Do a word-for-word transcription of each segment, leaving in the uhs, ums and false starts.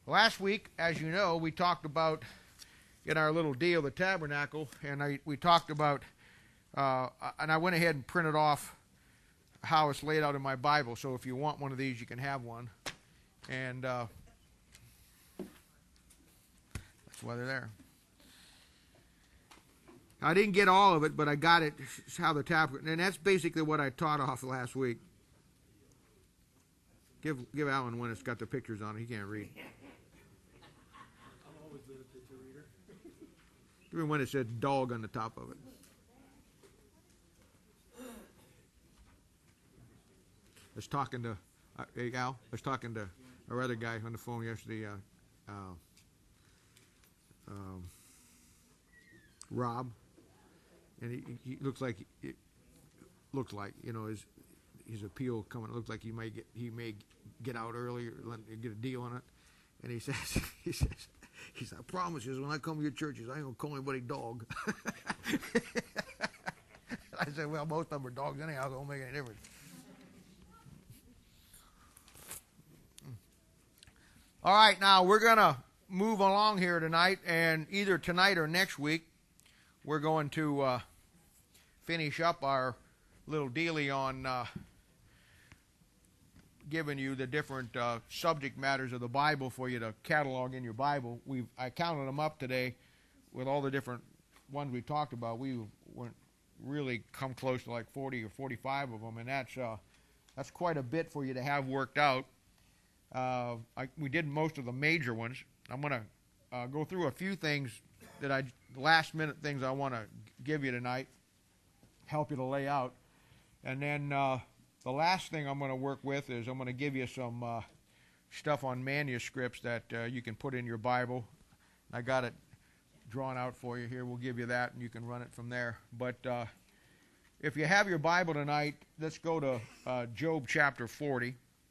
Last week, as you know, we talked about in our little deal, the tabernacle, and I, we talked about, uh, and I went ahead and printed off how it's laid out in my Bible. So if you want one of these, you can have one. And uh, that's why they're there. I didn't get all of it, but I got it, how the tabernacle, and that's basically what I taught off last week. Give give Alan one that's got the pictures on it. He can't read. I'm always been a picture reader. Give me one that said dog on the top of it. I was talking to, uh, hey Al, I was talking to our other guy on the phone yesterday, uh, uh, um, Rob, and he, he looks like, it looks like, you know, his his appeal coming. It looks like he may get he may get out early or get a deal on it. And he says he says he says I promise you, when I come to your churches, I ain't gonna call anybody dog. I said, well, most of them are dogs anyhow, so it don't make any difference. All right, now we're gonna move along here tonight, and either tonight or next week, we're going to uh, finish up our little dealie on uh, giving you the different uh, subject matters of the Bible for you to catalog in your Bible. We I counted them up today with all the different ones we talked about. We weren't really come close to like forty or forty-five of them, and that's uh, that's quite a bit for you to have worked out. Uh, I, we did most of the major ones. I'm going to uh, go through a few things that I last minute things I want to give you tonight, help you to lay out, and then. Uh, The last thing I'm going to work with is I'm going to give you some uh, stuff on manuscripts that uh, you can put in your Bible. I got it drawn out for you here. We'll give you that, and you can run it from there. But uh, if you have your Bible tonight, let's go to uh, Job chapter forty.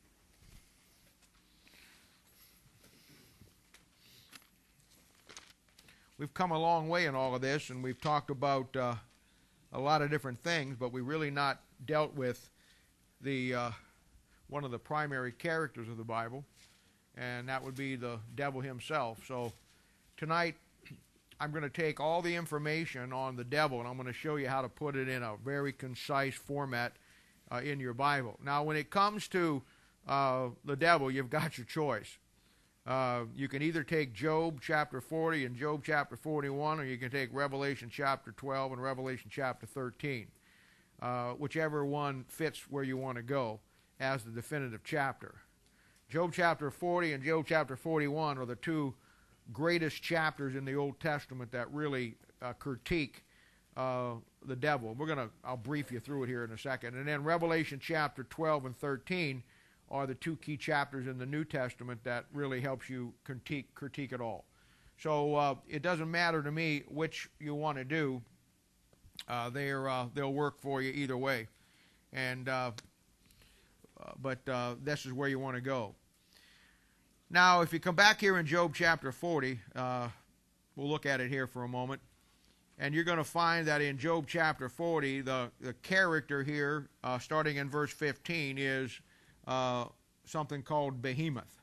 We've come a long way in all of this, and we've talked about uh, a lot of different things, but we really not dealt with the uh, one of the primary characters of the Bible, and that would be the devil himself. So tonight I'm going to take all the information on the devil, and I'm going to show you how to put it in a very concise format uh, in your Bible. Now when it comes to uh, the devil, you've got your choice. Uh, you can either take Job chapter forty and Job chapter forty-one, or you can take Revelation chapter twelve and Revelation chapter thirteen. Uh, whichever one fits where you want to go as the definitive chapter. Job chapter forty and Job chapter forty-one are the two greatest chapters in the Old Testament that really uh, critique uh, the devil. We're gonna, I'll brief you through it here in a second. And then Revelation chapter twelve and thirteen are the two key chapters in the New Testament that really helps you critique, critique it all. So uh, it doesn't matter to me which you want to do. Uh, they're, uh, they'll work for you either way. And, uh, uh, but uh, this is where you want to go. Now, if you come back here in Job chapter forty, uh, we'll look at it here for a moment. And you're going to find that in Job chapter forty, the, the character here, uh, starting in verse fifteen, is uh, something called Behemoth.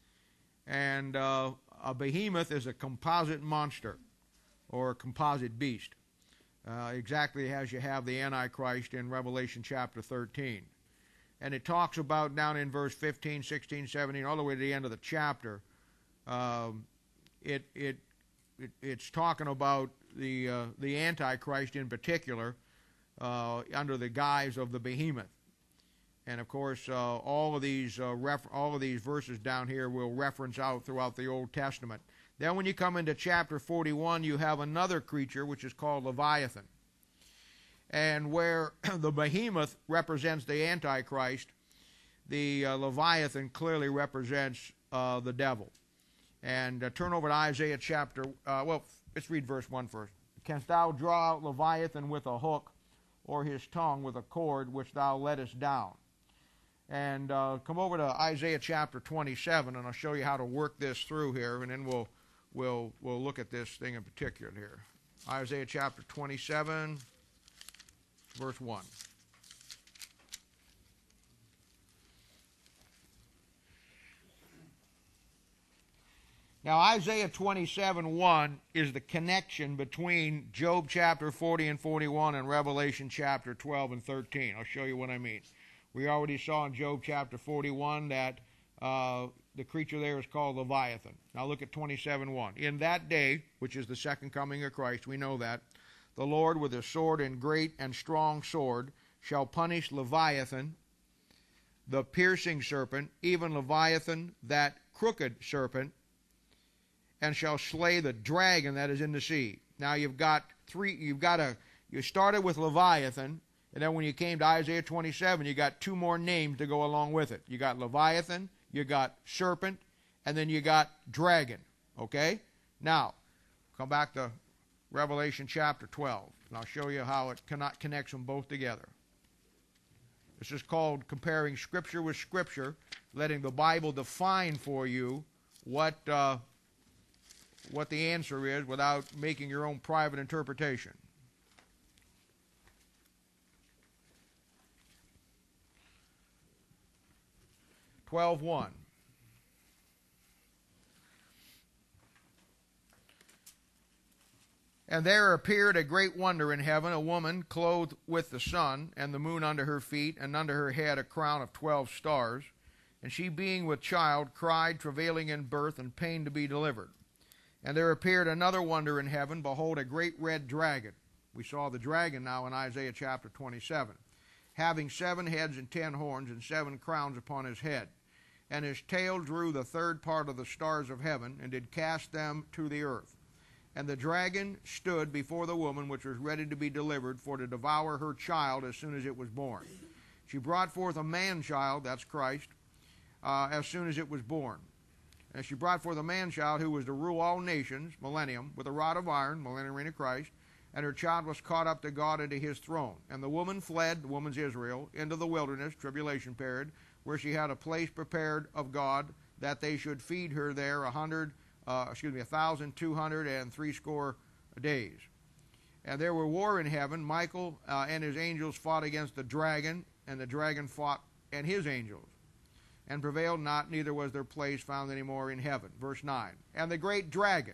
And uh, a behemoth is a composite monster or a composite beast. Uh, exactly as you have the Antichrist in Revelation chapter thirteen. And it talks about down in verse fifteen, sixteen, seventeen, all the way to the end of the chapter. Um, it, it, it, it's talking about the, uh, the Antichrist in particular uh, under the guise of the behemoth. And of course, uh, all of these uh, ref- all of these verses down here will reference out throughout the Old Testament. Then when you come into chapter forty-one, you have another creature which is called Leviathan. And where the behemoth represents the Antichrist, the uh, Leviathan clearly represents uh, the devil. And uh, turn over to Isaiah chapter, uh, well, let's read verse one first. Canst thou draw out Leviathan with a hook, or his tongue with a cord which thou lettest down? And uh, come over to Isaiah chapter twenty-seven, and I'll show you how to work this through here, and then we'll We'll, we'll look at this thing in particular here. Isaiah chapter twenty-seven, verse one. Now, Isaiah twenty-seven one is the connection between Job chapter forty and forty-one and Revelation chapter twelve and thirteen. I'll show you what I mean. We already saw in Job chapter forty-one that uh, the creature there is called Leviathan. Now look at twenty-seven one. In that day, which is the second coming of Christ, we know that, the Lord with a sword and great and strong sword shall punish Leviathan, the piercing serpent, even Leviathan, that crooked serpent, and shall slay the dragon that is in the sea. Now you've got three, you've got a, you started with Leviathan, and then when you came to Isaiah twenty-seven, you got two more names to go along with it. You got Leviathan, you got serpent, and then you got dragon. Okay? Now, come back to Revelation chapter twelve, and I'll show you how it cannot connects them both together. This is called comparing Scripture with Scripture, letting the Bible define for you what uh, what the answer is without making your own private interpretation. twelve one. And there appeared a great wonder in heaven, a woman clothed with the sun, and the moon under her feet, and under her head a crown of twelve stars. And she, being with child, cried, travailing in birth, and pain to be delivered. And there appeared another wonder in heaven, behold, a great red dragon. We saw the dragon now in Isaiah chapter twenty-seven, having seven heads and ten horns, and seven crowns upon his head. And his tail drew the third part of the stars of heaven, and did cast them to the earth. And the dragon stood before the woman which was ready to be delivered, for to devour her child as soon as it was born. She brought forth a man-child, that's Christ, uh, as soon as it was born. And she brought forth a man-child who was to rule all nations, millennium, with a rod of iron, millennium reign of Christ. And her child was caught up to God and to his throne. And the woman fled, the woman's Israel, into the wilderness, tribulation period, where she had a place prepared of God, that they should feed her there a hundred, uh, excuse me, a thousand two hundred and threescore days. And there were war in heaven. Michael uh, and his angels fought against the dragon, and the dragon fought and his angels, and prevailed not, neither was their place found any more in heaven. Verse nine. And the great dragon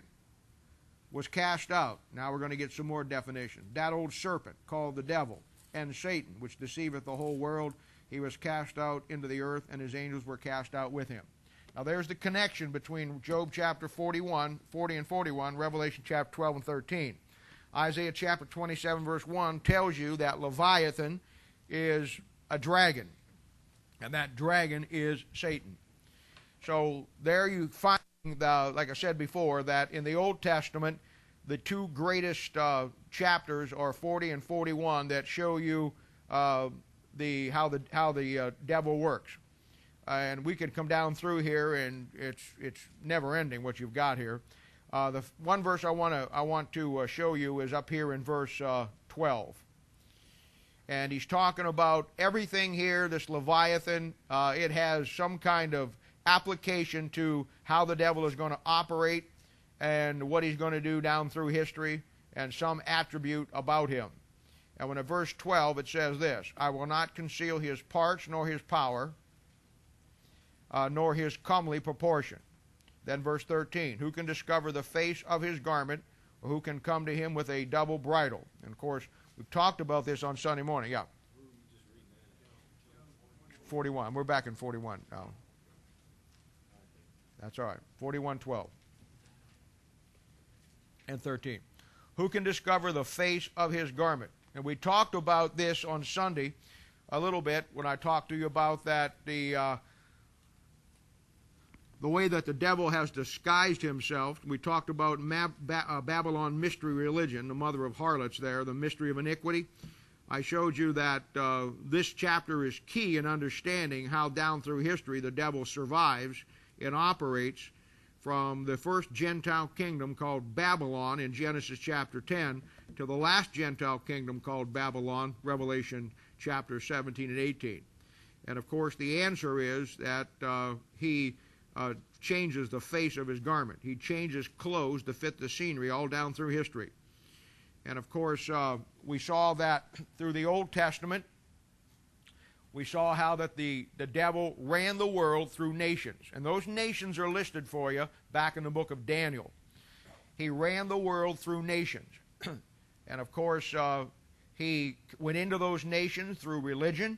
was cast out. Now we're going to get some more definition. That old serpent, called the devil, and Satan, which deceiveth the whole world, he was cast out into the earth, and his angels were cast out with him. Now there's the connection between Job chapter forty-one, forty and forty-one, Revelation chapter twelve and thirteen. Isaiah chapter twenty-seven verse one tells you that Leviathan is a dragon, and that dragon is Satan. So there you find, the, like I said before, that in the Old Testament, the two greatest uh, chapters are forty and forty-one that show you uh, the how the how the uh, devil works. Uh, and we could come down through here, and it's it's never ending what you've got here. Uh, the one verse I want to I want to uh, show you is up here in verse uh, twelve, and he's talking about everything here. This Leviathan, uh, it has some kind of application to how the devil is going to operate and what he's going to do down through history, and some attribute about him. And when at verse twelve it says this: I will not conceal his parts nor his power, uh, nor his comely proportion. Then verse thirteen, who can discover the face of his garment, or who can come to him with a double bridle? And of course, we've talked about this on Sunday morning. Yeah. forty-one. We're back in forty-one now. That's all right. forty-one twelve and thirteen. Who can discover the face of his garment? And we talked about this on Sunday a little bit when I talked to you about that, the uh, the way that the devil has disguised himself. We talked about Mab- ba- uh, Babylon mystery religion, the mother of harlots there, the mystery of iniquity. I showed you that uh, this chapter is key in understanding how down through history the devil survives and operates from the first Gentile kingdom called Babylon in Genesis chapter ten to the last Gentile kingdom called Babylon, Revelation chapter seventeen and eighteen. And of course the answer is that uh, he uh, changes the face of his garment. He changes clothes to fit the scenery all down through history. And of course uh, we saw that through the Old Testament we saw how that the, the devil ran the world through nations. And those nations are listed for you back in the book of Daniel. He ran the world through nations. And of course, uh, he went into those nations through religion.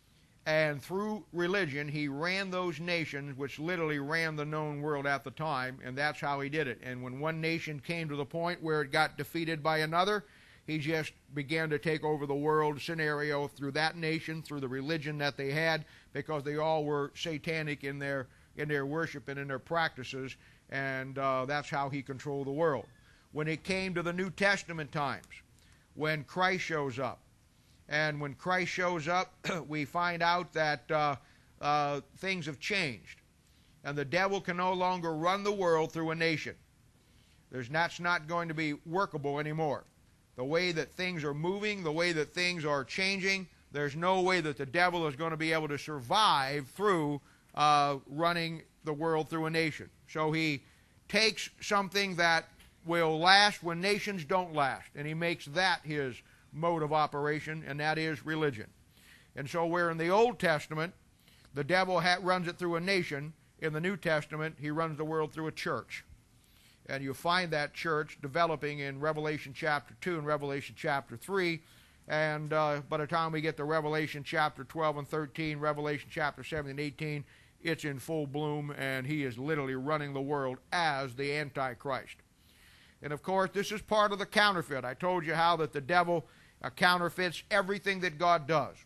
And through religion, he ran those nations, which literally ran the known world at the time. And that's how he did it. And when one nation came to the point where it got defeated by another, he just began to take over the world scenario through that nation, through the religion that they had, because they all were satanic in their in their worship and in their practices, and uh, that's how he controlled the world. When it came to the New Testament times, when Christ shows up, and when Christ shows up, we find out that uh, uh, things have changed, and the devil can no longer run the world through a nation. There's, that's not going to be workable anymore. The way that things are moving, the way that things are changing, there's no way that the devil is going to be able to survive through uh, running the world through a nation. So he takes something that will last when nations don't last, and he makes that his mode of operation, and that is religion. And so where in the Old Testament the devil ha- runs it through a nation, in the New Testament he runs the world through a church. And you find that church developing in Revelation chapter two and Revelation chapter three. And uh, by the time we get to Revelation chapter twelve and thirteen, Revelation chapter seventeen and eighteen, it's in full bloom, and he is literally running the world as the Antichrist. And of course, this is part of the counterfeit. I told you how that the devil uh, counterfeits everything that God does.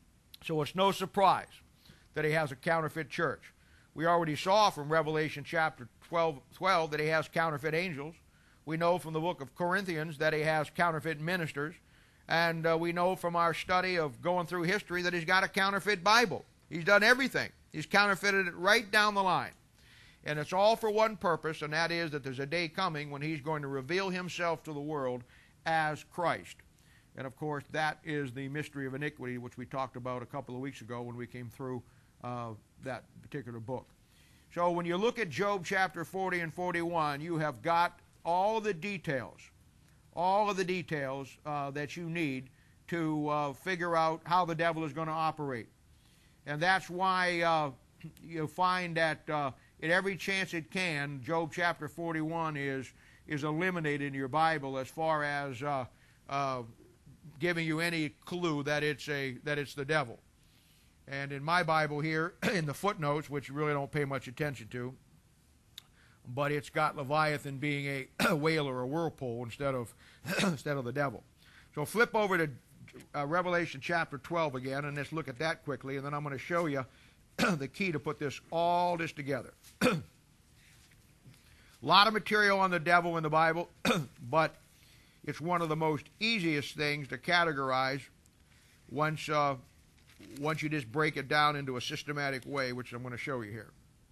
So it's no surprise that he has a counterfeit church. We already saw from Revelation chapter twelve, twelve that he has counterfeit angels. We know from the book of Corinthians that he has counterfeit ministers. And uh, we know from our study of going through history that he's got a counterfeit Bible. He's done everything. He's counterfeited it right down the line. And it's all for one purpose, and that is that there's a day coming when he's going to reveal himself to the world as Christ. And of course, that is the mystery of iniquity, which we talked about a couple of weeks ago when we came through uh, that particular book. So when you look at Job chapter forty and forty-one, you have got all the details, all of the details uh, that you need to uh, figure out how the devil is going to operate. And that's why uh, you find that uh, at every chance it can, Job chapter forty-one is, is eliminated in your Bible as far as uh, uh, giving you any clue that it's, a, that it's the devil. And in my Bible here, in the footnotes, which you really don't pay much attention to, but it's got Leviathan being a whale or a whirlpool instead of instead of the devil. So flip over to uh, Revelation chapter twelve again, and let's look at that quickly, and then I'm going to show you the key to put this all this together. A lot of material on the devil in the Bible, but it's one of the most easiest things to categorize once uh, once you just break it down into a systematic way, which I'm going to show you here.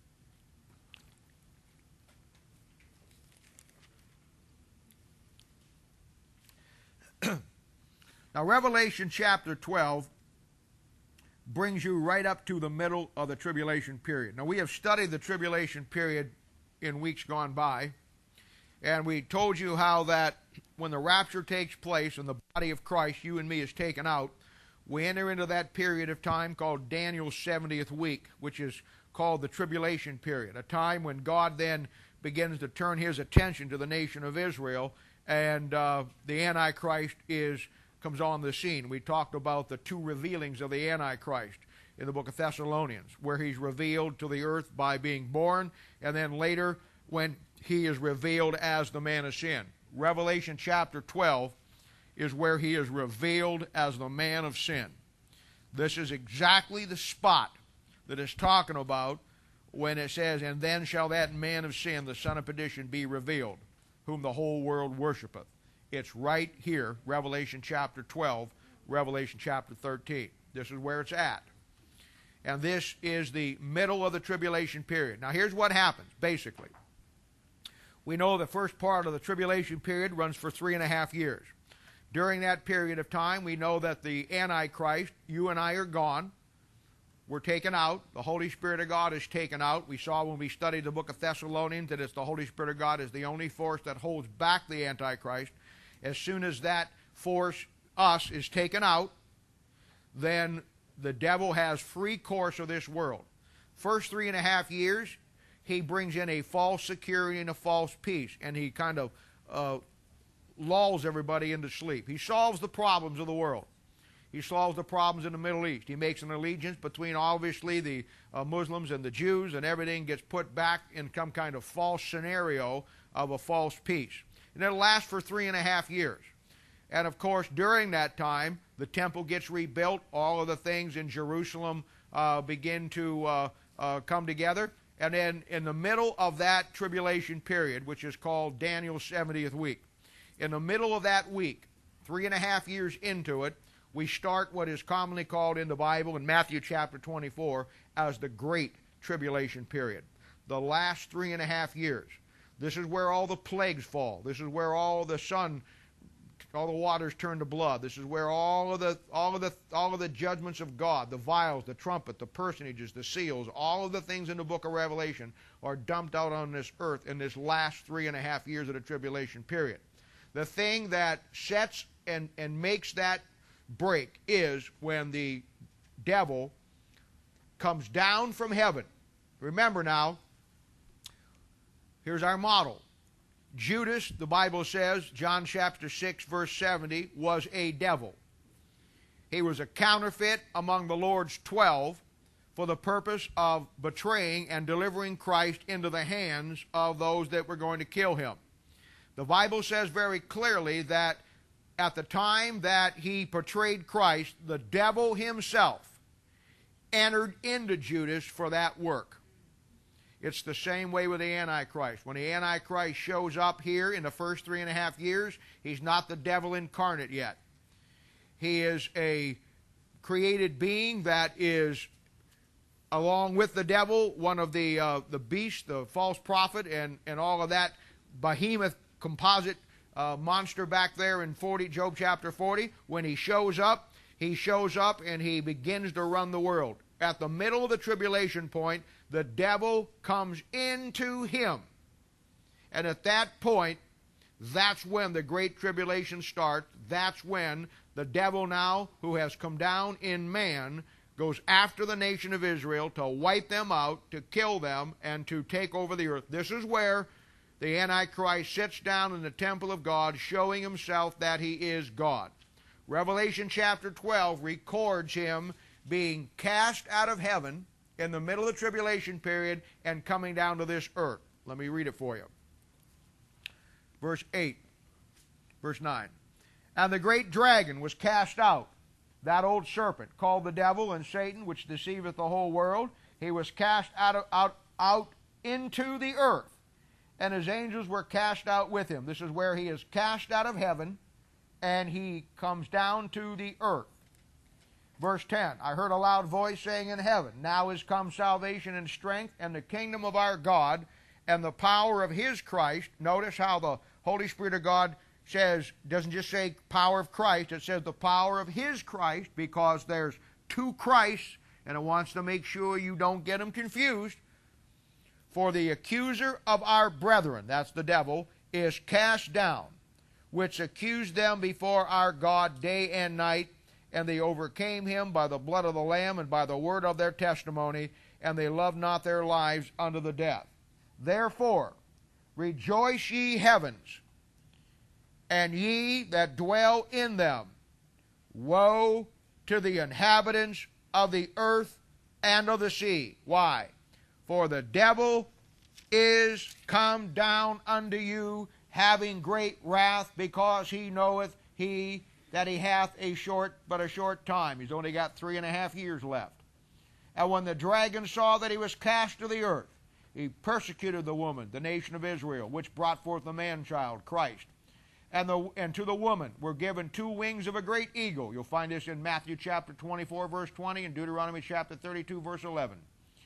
Now, Revelation chapter twelve brings you right up to the middle of the tribulation period. Now, we have studied the tribulation period in weeks gone by, and we told you how that when the rapture takes place and the body of Christ, you and me, is taken out, we enter into that period of time called Daniel's seventieth week, which is called the tribulation period, a time when God then begins to turn his attention to the nation of Israel, and uh, the Antichrist is comes on the scene. We talked about the two revealings of the Antichrist in the book of Thessalonians, where he's revealed to the earth by being born, and then later when he is revealed as the man of sin. Revelation chapter twelve is where he is revealed as the man of sin. This is exactly the spot that it's talking about when it says, "And then shall that man of sin, the son of perdition, be revealed, whom the whole world worshipeth." It's right here, Revelation chapter twelve, Revelation chapter thirteen. This is where it's at. And this is the middle of the tribulation period. Now here's what happens, basically. We know the first part of the tribulation period runs for three and a half years. During that period of time, we know that the Antichrist, you and I, are gone. We're taken out. The Holy Spirit of God is taken out. We saw when we studied the book of Thessalonians that it's the Holy Spirit of God is the only force that holds back the Antichrist. As soon as that force, us, is taken out, then the devil has free course of this world. First three and a half years, he brings in a false security and a false peace, and he kind of uh, lulls everybody into sleep. He solves the problems of the world. He solves the problems in the Middle East. He makes an allegiance between, obviously, the uh, Muslims and the Jews, and everything gets put back in some kind of false scenario of a false peace. And it'll last for three and a half years. And, of course, during that time, the temple gets rebuilt. All of the things in Jerusalem uh, begin to uh, uh, come together. And then in the middle of that tribulation period, which is called Daniel's seventieth week, in the middle of that week, three and a half years into it, we start what is commonly called in the Bible, in Matthew chapter twenty-four, as the Great Tribulation period. The last three and a half years. This is where all the plagues fall. This is where all the sun, all the waters turn to blood. This is where all of the all of the all of the judgments of God, the vials, the trumpet, the personages, the seals, all of the things in the book of Revelation are dumped out on this earth in this last three and a half years of the tribulation period. The thing that sets and, and makes that break is when the devil comes down from heaven. Remember now, here's our model. Judas, the Bible says, John chapter six, verse seventy, was a devil. He was a counterfeit among the Lord's twelve for the purpose of betraying and delivering Christ into the hands of those that were going to kill him. The Bible says very clearly that at the time that he portrayed Christ, the devil himself entered into Judas for that work. It's the same way with the Antichrist. When the Antichrist shows up here in the first three and a half years, he's not the devil incarnate yet. He is a created being that is, along with the devil, one of the uh, the beasts, the false prophet, and, and all of that behemoth composite uh, monster back there in forty, Job chapter forty. When he shows up, he shows up and he begins to run the world. At the middle of the tribulation point, the devil comes into him. And at that point, that's when the great tribulation starts. That's when the devil now, who has come down in man, goes after the nation of Israel to wipe them out, to kill them, and to take over the earth. This is where the Antichrist sits down in the temple of God, showing himself that he is God. Revelation chapter twelve records him being cast out of heaven in the middle of the tribulation period and coming down to this earth. Let me read it for you. Verse eight, verse nine. And the great dragon was cast out, that old serpent, called the devil and Satan, which deceiveth the whole world. He was cast out, of, out, out into the earth, and his angels were cast out with him. This is where he is cast out of heaven, and he comes down to the earth. Verse ten, I heard a loud voice saying in heaven, now is come salvation and strength, and the kingdom of our God, and the power of his Christ. Notice how the Holy Spirit of God says, doesn't just say power of Christ, it says the power of his Christ, because there's two Christs, and it wants to make sure you don't get them confused. For the accuser of our brethren, that's the devil, is cast down, which accused them before our God day and night, and they overcame him by the blood of the Lamb and by the word of their testimony, and they loved not their lives unto the death. Therefore, rejoice ye heavens, and ye that dwell in them. Woe to the inhabitants of the earth and of the sea. Why? For the devil is come down unto you, having great wrath, because he knoweth he that he hath a short, but a short time. He's only got three and a half years left. And when the dragon saw that he was cast to the earth, he persecuted the woman, the nation of Israel, which brought forth the man-child, Christ. And, the, and to the woman were given two wings of a great eagle. You'll find this in Matthew chapter twenty-four, verse twenty, and Deuteronomy chapter thirty-two, verse eleven.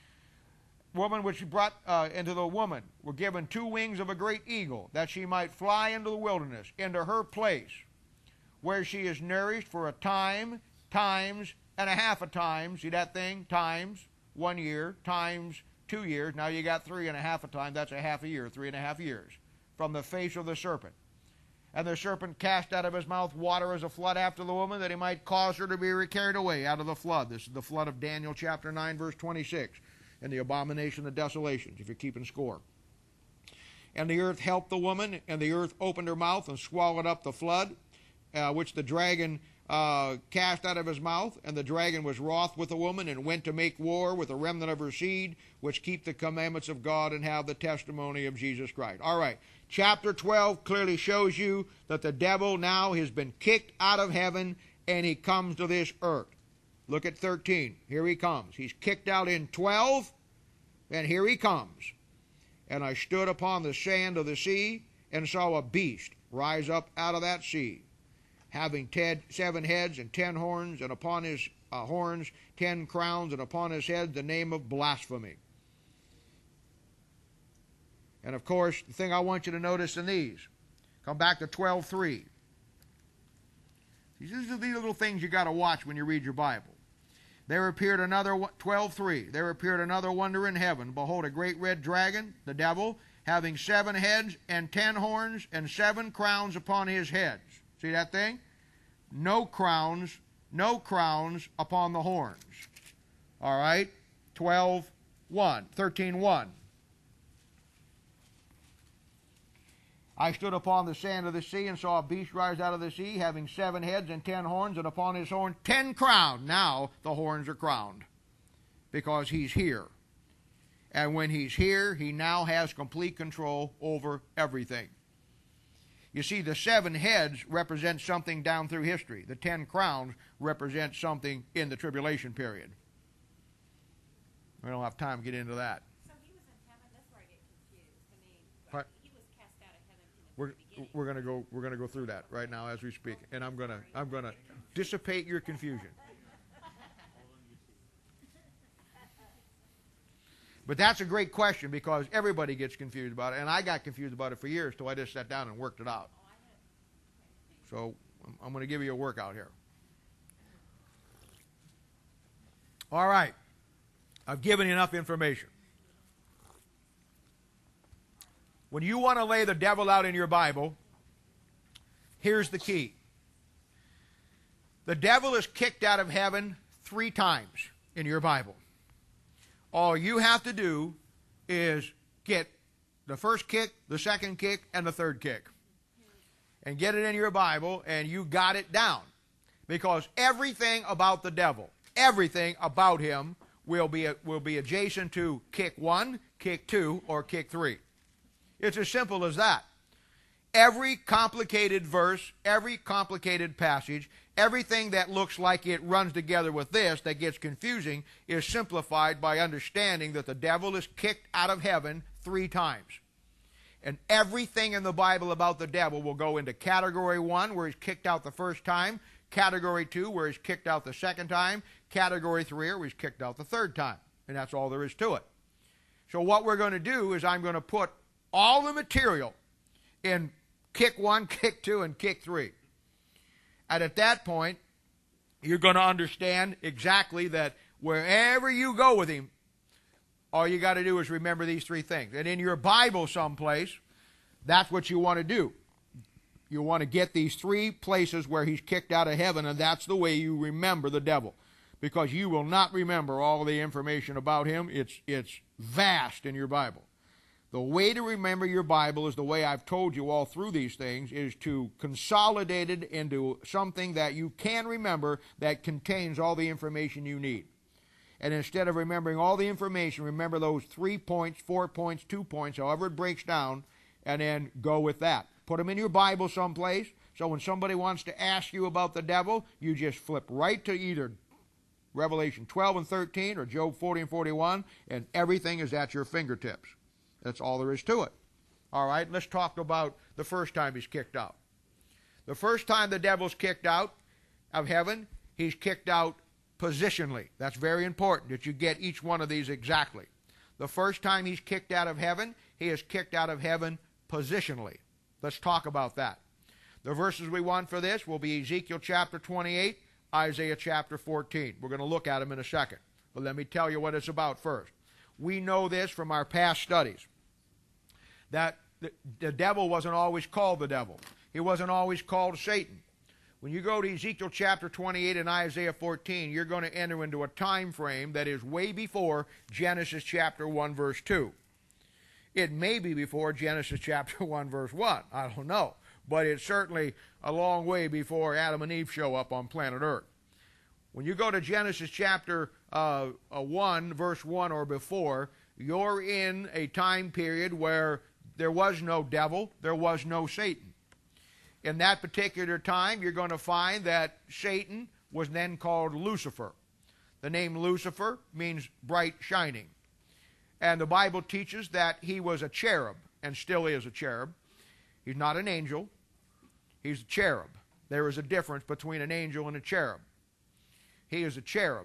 Woman which brought uh, into the woman were given two wings of a great eagle, that she might fly into the wilderness, into her place, where she is nourished for a time, times, and a half a time. See that thing? Times, one year, times, two years. Now you got three and a half a time. That's a half a year, three and a half years. From the face of the serpent. And the serpent cast out of his mouth water as a flood after the woman, that he might cause her to be carried away out of the flood. This is the flood of Daniel chapter nine, verse twenty-six. And the abomination of desolations, if you're keeping score. And the earth helped the woman, and the earth opened her mouth and swallowed up the flood, uh, which the dragon uh, cast out of his mouth. And the dragon was wroth with the woman, and went to make war with the remnant of her seed, which keep the commandments of God and have the testimony of Jesus Christ. All right. Chapter twelve clearly shows you that the devil now has been kicked out of heaven, and he comes to this earth. Look at thirteen. Here he comes. He's kicked out in twelve, and here he comes. And I stood upon the sand of the sea, and saw a beast rise up out of that sea, having ten, seven heads and ten horns, and upon his uh, horns ten crowns, and upon his head the name of blasphemy. And of course, the thing I want you to notice in these, come back to twelve three. These are these little things you got to watch when you read your Bible. There appeared another, twelve three, there appeared another wonder in heaven. Behold, a great red dragon, the devil, having seven heads and ten horns, and seven crowns upon his heads. See that thing? No crowns, no crowns upon the horns. All right? twelve one, thirteen one. I stood upon the sand of the sea, and saw a beast rise out of the sea, having seven heads and ten horns, and upon his horn ten crowns. Now the horns are crowned, because he's here. And when he's here, he now has complete control over everything. You see, the seven heads represent something down through history. The ten crowns represent something in the tribulation period. We don't have time to get into that. So he was in heaven. That's where I get confused. I mean, What? he was cast out of heaven in the We're beginning. we're gonna go we're gonna go through that right now as we speak, and I'm gonna I'm gonna dissipate your confusion. But that's a great question, because everybody gets confused about it, and I got confused about it for years till I just sat down and worked it out. So I'm, I'm going to give you a workout here. All right, I've given you enough information. When you want to lay the devil out in your Bible, here's the key. The devil is kicked out of heaven three times in your Bible. All you have to do is get the first kick, the second kick, and the third kick. And get it in your Bible, and you got it down. Because everything about the devil, everything about him will be, will be adjacent to kick one, kick two, or kick three. It's as simple as that. Every complicated verse, every complicated passage, everything that looks like it runs together with this that gets confusing is simplified by understanding that the devil is kicked out of heaven three times. And everything in the Bible about the devil will go into category one, where he's kicked out the first time, category two, where he's kicked out the second time, category three, where he's kicked out the third time. And that's all there is to it. So what we're going to do is I'm going to put all the material in kick one, kick two, and kick three. And at that point, you're going to understand exactly that wherever you go with him, all you got to do is remember these three things. And in your Bible someplace, that's what you want to do. You want to get these three places where he's kicked out of heaven, and that's the way you remember the devil. Because you will not remember all the information about him. It's, it's vast in your Bible. The way to remember your Bible is the way I've told you all through these things, is to consolidate it into something that you can remember that contains all the information you need. And instead of remembering all the information, remember those three points, four points, two points, however it breaks down, and then go with that. Put them in your Bible someplace, so when somebody wants to ask you about the devil, you just flip right to either Revelation twelve and thirteen or Job forty and forty-one, and everything is at your fingertips. That's all there is to it. All right, let's talk about the first time he's kicked out. The first time the devil's kicked out of heaven, he's kicked out positionally. That's very important that you get each one of these exactly. The first time he's kicked out of heaven, he is kicked out of heaven positionally. Let's talk about that. The verses we want for this will be Ezekiel chapter twenty-eight, Isaiah chapter fourteen. We're going to look at them in a second. But let me tell you what it's about first. We know this from our past studies, that the, the devil wasn't always called the devil. He wasn't always called Satan. When you go to Ezekiel chapter twenty-eight and Isaiah fourteen, you're going to enter into a time frame that is way before Genesis chapter one, verse two. It may be before Genesis chapter one, verse one. I don't know. But it's certainly a long way before Adam and Eve show up on planet Earth. When you go to Genesis chapter uh, one, verse one or before, you're in a time period where there was no devil, there was no Satan. In that particular time, you're going to find that Satan was then called Lucifer. The name Lucifer means bright shining. And the Bible teaches that he was a cherub, and still is a cherub. He's not an angel. He's a cherub. There is a difference between an angel and a cherub. He is a cherub.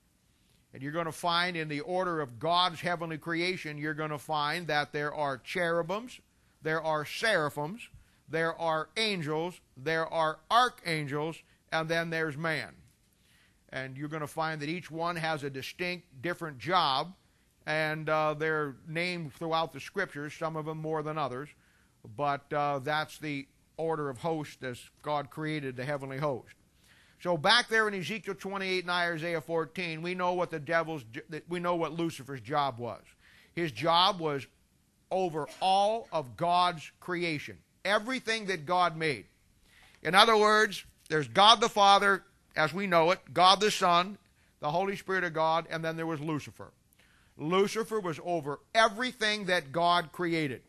And you're going to find in the order of God's heavenly creation, you're going to find that there are cherubims, there are seraphims, there are angels, there are archangels, and then there's man. And you're going to find that each one has a distinct, different job, and uh, they're named throughout the Scriptures, some of them more than others, but uh, that's the order of hosts as God created the heavenly host. So back there in Ezekiel twenty-eight and Isaiah fourteen, we know what the devil's, we know what Lucifer's job was. His job was over all of God's creation. Everything that God made. In other words, there's God the Father, as we know it, God the Son, the Holy Spirit of God, and then there was Lucifer. Lucifer was over everything that God created.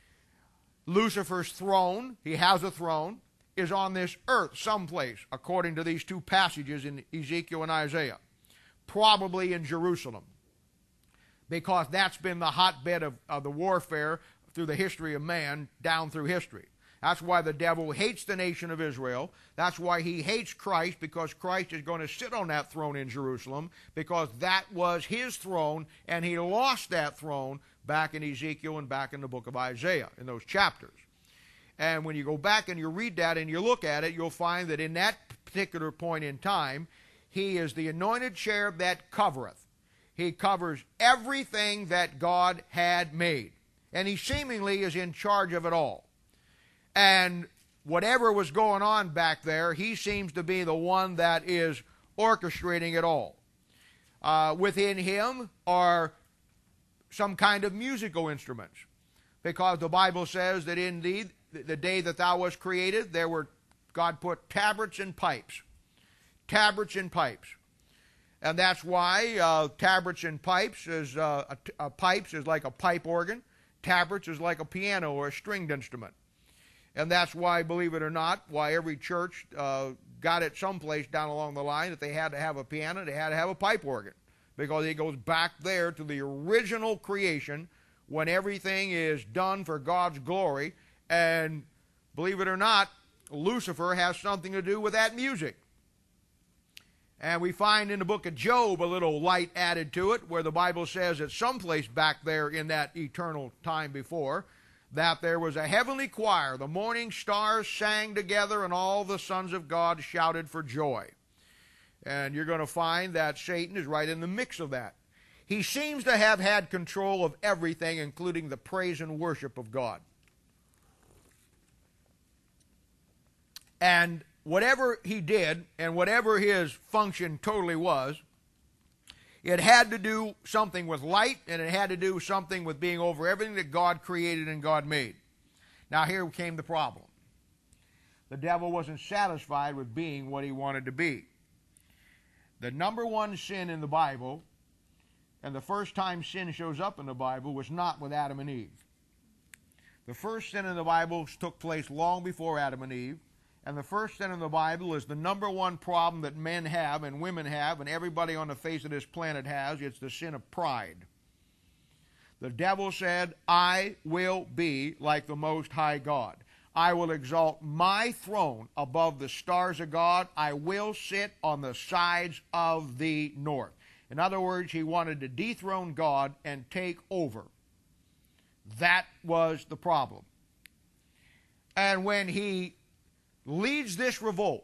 Lucifer's throne, he has a throne, is on this earth someplace, according to these two passages in Ezekiel and Isaiah. Probably in Jerusalem. Because that's been the hotbed of, of the warfare through the history of man, down through history. That's why the devil hates the nation of Israel. That's why he hates Christ, because Christ is going to sit on that throne in Jerusalem, because that was his throne, and he lost that throne back in Ezekiel and back in the book of Isaiah, in those chapters. And when you go back and you read that and you look at it, you'll find that in that particular point in time, he is the anointed cherub that covereth. He covers everything that God had made. And he seemingly is in charge of it all. And whatever was going on back there, he seems to be the one that is orchestrating it all. Uh, within him are some kind of musical instruments. Because the Bible says that indeed, the day that thou wast created, there were, God put tabrets and pipes. Tabrets and pipes. And that's why uh, tabrets and pipes is, uh, a, a pipes is like a pipe organ. Tabrets is like a piano or a stringed instrument. And that's why, believe it or not, why every church uh, got it someplace down along the line that they had to have a piano, they had to have a pipe organ. Because it goes back there to the original creation when everything is done for God's glory. And believe it or not, Lucifer has something to do with that music. And we find in the book of Job a little light added to it, where the Bible says that someplace back there in that eternal time before, that there was a heavenly choir. The morning stars sang together, and all the sons of God shouted for joy. And you're going to find that Satan is right in the mix of that. He seems to have had control of everything, including the praise and worship of God. And whatever he did, and whatever his function totally was, it had to do something with light, and it had to do something with being over everything that God created and God made. Now here came the problem. The devil wasn't satisfied with being what he wanted to be. The number one sin in the Bible, and the first time sin shows up in the Bible, was not with Adam and Eve. The first sin in the Bible took place long before Adam and Eve. And the first sin in the Bible is the number one problem that men have and women have and everybody on the face of this planet has. It's the sin of pride. The devil said, I will be like the Most High God. I will exalt my throne above the stars of God. I will sit on the sides of the north. In other words, he wanted to dethrone God and take over. That was the problem. And when he leads this revolt,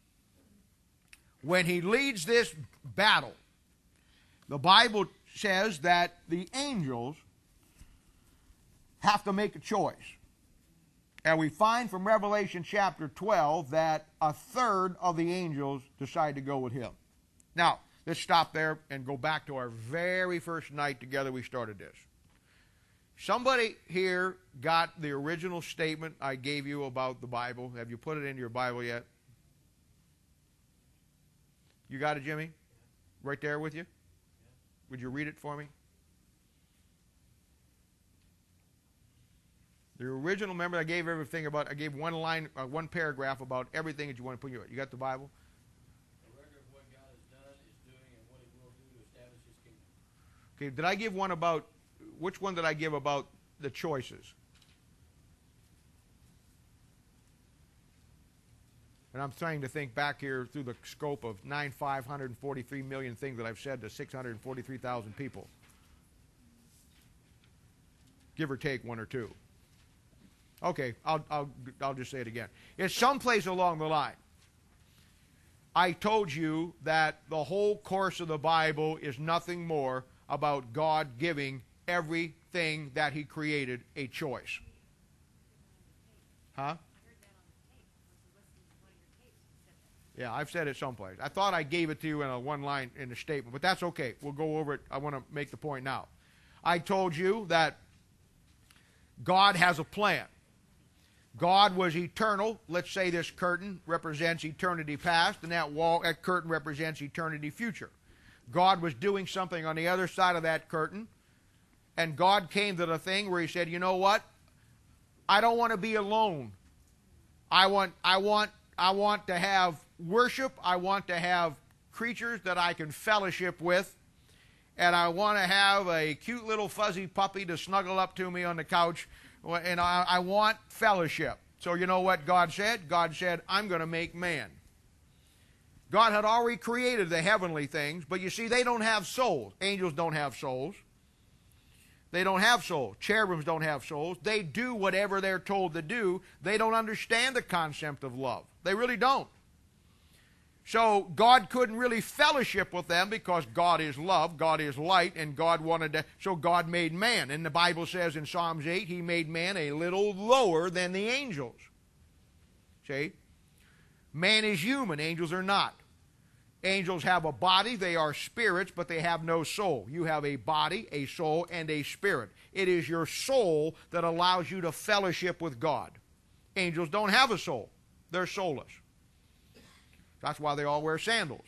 when he leads this battle, the Bible says that the angels have to make a choice. And we find from Revelation chapter twelve that a third of the angels decide to go with him. Now, let's stop there and go back to our very first night together we started this. Somebody here got the original statement I gave you about the Bible. Have you put it into your Bible yet? You got it, Jimmy? Right there with you? Would you read it for me? The original, remember I gave everything about, I gave one line, uh, one paragraph about everything that you want to put in your, you got the Bible? A record of what God has done, is doing, and what he will do to establish his kingdom. Okay, did I give one about, which one did I give about the choices? And I'm trying to think back here through the scope of nine five hundred forty-three million things that I've said to six hundred forty-three thousand people. Give or take one or two. Okay, I'll, I'll, I'll just say it again. It's someplace along the line. I told you that the whole course of the Bible is nothing more about God giving everything that he created a choice. Huh? Yeah, I've said it someplace. I thought I gave it to you in a one line in a statement, but that's okay. We'll go over it. I want to make the point now. I told you that God has a plan. God was eternal. Let's say this curtain represents eternity past, and that wall, that curtain represents eternity future. God was doing something on the other side of that curtain, and God came to the thing where he said, you know what? I don't want to be alone. I want, I want, I want to have worship. I want to have creatures that I can fellowship with, and I want to have a cute little fuzzy puppy to snuggle up to me on the couch, and I, I want fellowship. So you know what God said? God said, I'm going to make man. God had already created the heavenly things, but you see, they don't have souls. Angels don't have souls. They don't have souls. Cherubims don't have souls. They do whatever they're told to do. They don't understand the concept of love. They really don't. So God couldn't really fellowship with them because God is love, God is light, and God wanted to, so God made man. And the Bible says in Psalms eight, he made man a little lower than the angels. See? Man is human, angels are not. Angels have a body, they are spirits, but they have no soul. You have a body, a soul, and a spirit. It is your soul that allows you to fellowship with God. Angels don't have a soul. They're soulless. That's why they all wear sandals.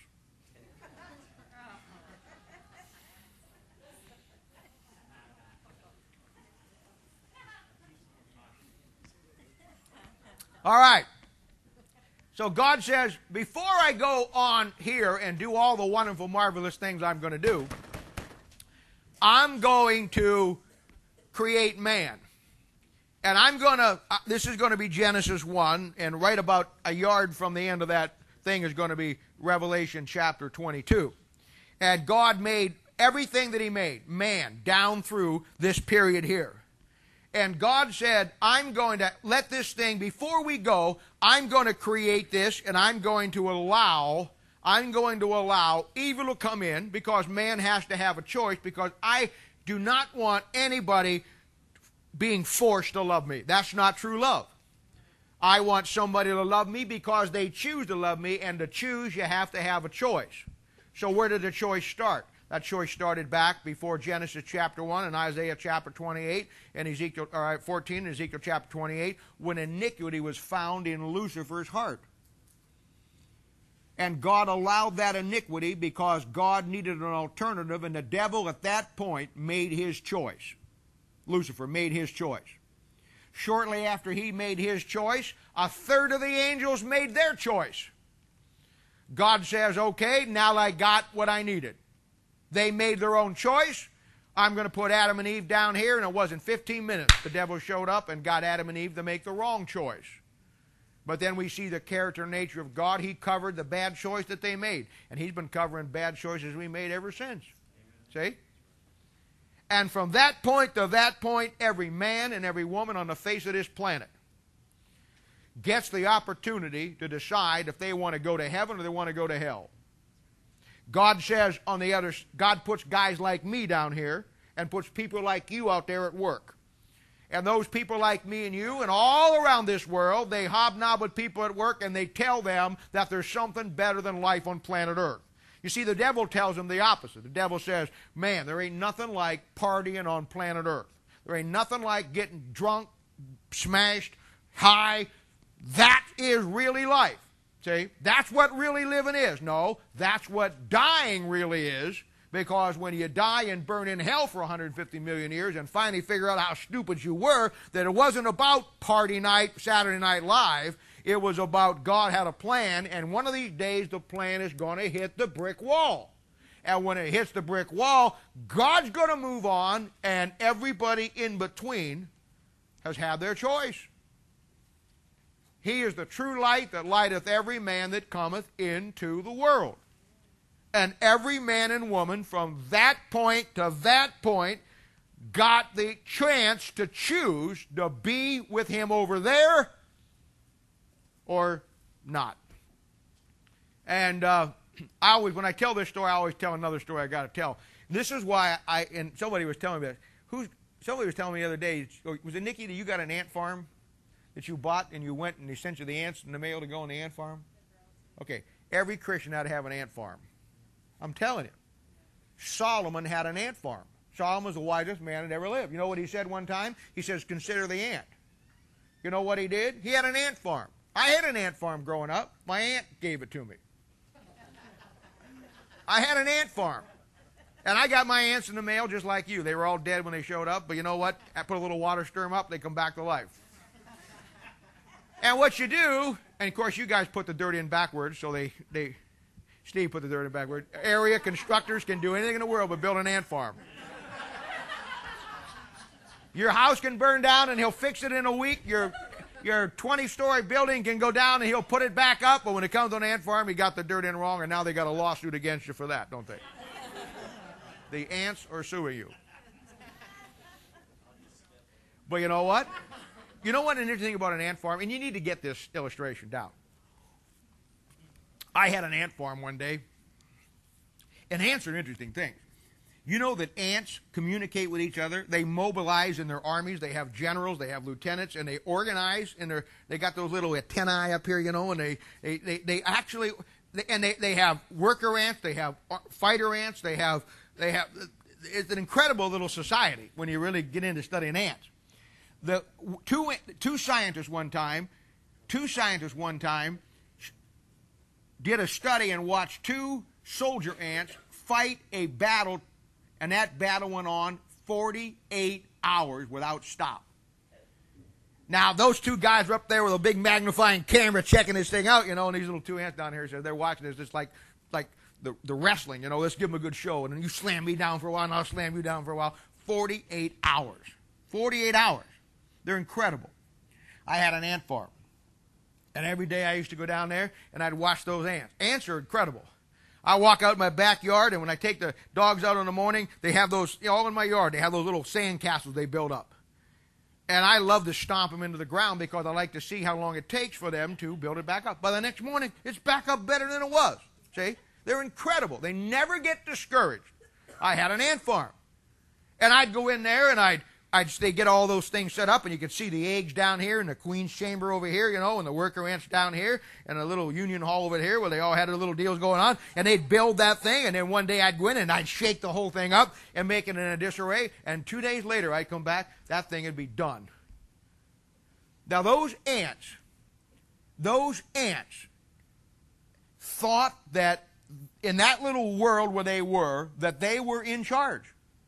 All right. So God says, before I go on here and do all the wonderful, marvelous things I'm going to do, I'm going to create man. And I'm going to, uh, this is going to be Genesis one, and right about a yard from the end of that thing is going to be Revelation chapter twenty-two. And God made everything that he made, man, down through this period here. And God said, I'm going to let this thing, before we go, I'm going to create this, and I'm going to allow, I'm going to allow evil to come in, because man has to have a choice, because I do not want anybody being forced to love me. That's not true love. I want somebody to love me because they choose to love me, and to choose, you have to have a choice. So where did the choice start? That choice started back before Genesis chapter one and Isaiah chapter twenty-eight and Ezekiel or fourteen and Ezekiel chapter twenty-eight, when iniquity was found in Lucifer's heart. And God allowed that iniquity because God needed an alternative, and the devil at that point made his choice. Lucifer made his choice. Shortly after he made his choice, a third of the angels made their choice. God says, okay, now I got what I needed. They made their own choice. I'm going to put Adam and Eve down here, and it wasn't fifteen minutes. The devil showed up and got Adam and Eve to make the wrong choice. But then we see the character and nature of God. He covered the bad choice that they made. And he's been covering bad choices we made ever since. See? And from that point to that point, every man and every woman on the face of this planet gets the opportunity to decide if they want to go to heaven or they want to go to hell. God says on the other, God puts guys like me down here and puts people like you out there at work. And those people like me and you and all around this world, they hobnob with people at work and they tell them that there's something better than life on planet Earth. You see, the devil tells them the opposite. The devil says, man, there ain't nothing like partying on planet Earth. There ain't nothing like getting drunk, smashed, high. That is really life. See, that's what really living is. No, that's what dying really is. Because when you die and burn in hell for one hundred fifty million years and finally figure out how stupid you were, that it wasn't about party night, Saturday Night Live, it was about God had a plan, and one of these days the plan is going to hit the brick wall. And when it hits the brick wall, God's going to move on, and everybody in between has had their choice. He is the true light that lighteth every man that cometh into the world. And every man and woman from that point to that point got the chance to choose to be with him over there or not. And uh, I always, when I tell this story, I always tell another story I got to tell. This is why I, and somebody was telling me this. Who's, somebody was telling me the other day, was it Nikki that you got an ant farm that you bought and you went and they sent you the ants in the mail to go on the ant farm? Okay, every Christian ought to have an ant farm. I'm telling you. Solomon had an ant farm. Solomon was the wisest man that ever lived. You know what he said one time? He says, consider the ant. You know what he did? He had an ant farm. I had an ant farm growing up. My aunt gave it to me. I had an ant farm. And I got my ants in the mail just like you. They were all dead when they showed up, but you know what? I put a little water, stir them up, they come back to life. And what you do, and of course you guys put the dirt in backwards, so they... they Steve put the dirt in backward. Area constructors can do anything in the world but build an ant farm. Your house can burn down and he'll fix it in a week. Your your twenty-story building can go down and he'll put it back up. But when it comes to an ant farm, he got the dirt in wrong, and now they got a lawsuit against you for that, don't they? The ants are suing you. But you know what? You know what an interesting thing about an ant farm? And you need to get this illustration down. I had an ant farm one day, and ants are interesting things. You know that ants communicate with each other. They mobilize in their armies. They have generals, they have lieutenants, and they organize. And they they got those little antennae up here, you know, and they they, they, they actually, they, and they, they have worker ants, they have fighter ants, they have, they have, it's an incredible little society when you really get into studying ants. The two, two scientists one time, two scientists one time, did a study and watched two soldier ants fight a battle, and that battle went on forty-eight hours without stop. Now, those two guys were up there with a big magnifying camera checking this thing out, you know, and these little two ants down here, so they're watching this just like like the, the wrestling, you know, let's give them a good show, and then you slam me down for a while, and I'll slam you down for a while. forty-eight hours. forty-eight hours. They're incredible. I had an ant farm. And every day I used to go down there and I'd watch those ants. Ants are incredible. I walk out in my backyard, and when I take the dogs out in the morning, they have those, you know, all in my yard, they have those little sand castles they build up. And I love to stomp them into the ground because I like to see how long it takes for them to build it back up. By the next morning, it's back up better than it was. See? They're incredible. They never get discouraged. I had an ant farm. And I'd go in there and I'd I'd they get all those things set up, and you could see the eggs down here and the queen's chamber over here, you know, and the worker ants down here, and a little union hall over here where they all had their little deals going on, and they'd build that thing, and then one day I'd go in and I'd shake the whole thing up and make it in a disarray, and two days later I'd come back, that thing would be done. Now those ants, those ants thought that in that little world where they were, that they were in charge.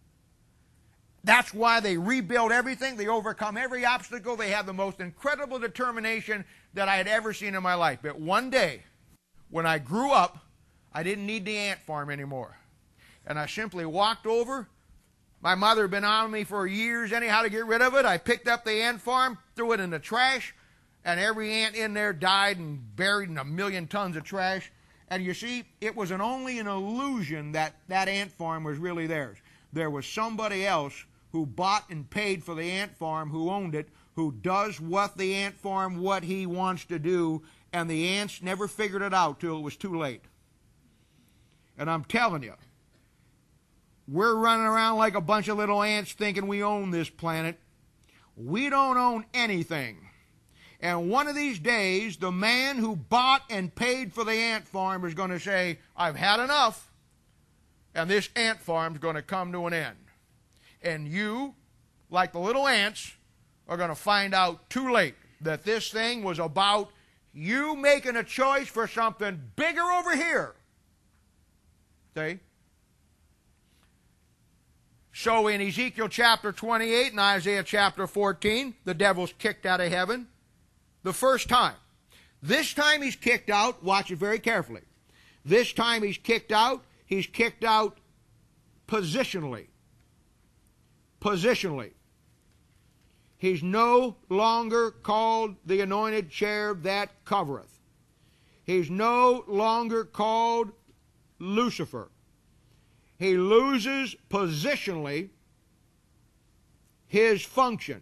That's why they rebuild everything. They overcome every obstacle. They have the most incredible determination that I had ever seen in my life. But one day, when I grew up, I didn't need the ant farm anymore. And I simply walked over. My mother had been on me for years anyhow to get rid of it. I picked up the ant farm, threw it in the trash, and every ant in there died and buried in a million tons of trash. And you see, it was an only an illusion that that ant farm was really theirs. There was somebody else who bought and paid for the ant farm, who owned it, who does what the ant farm, what he wants to do, and the ants never figured it out till it was too late. And I'm telling you, we're running around like a bunch of little ants thinking we own this planet. We don't own anything. And one of these days, the man who bought and paid for the ant farm is going to say, I've had enough, and this ant farm is going to come to an end. And you, like the little ants, are going to find out too late that this thing was about you making a choice for something bigger over here. See? So in Ezekiel chapter twenty-eight and Isaiah chapter fourteen, the devil's kicked out of heaven the first time. This time he's kicked out, watch it very carefully. This time he's kicked out, he's kicked out positionally. Positionally. He's no longer called the anointed cherub that covereth. He's no longer called Lucifer. He loses positionally his function.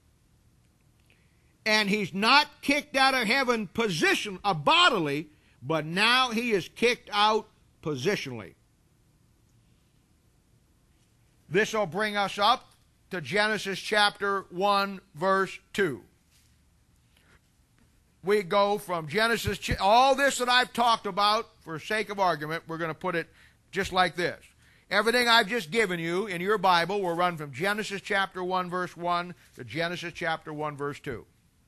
And he's not kicked out of heaven position, uh, bodily, but now he is kicked out positionally. This will bring us up to Genesis chapter one, verse two. We go from Genesis, all this that I've talked about, for sake of argument, we're going to put it just like this. Everything I've just given you in your Bible will run from Genesis chapter one, verse one to Genesis chapter one, verse two.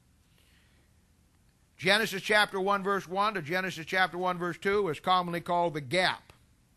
Genesis chapter one, verse one to Genesis chapter one, verse two is commonly called the gap.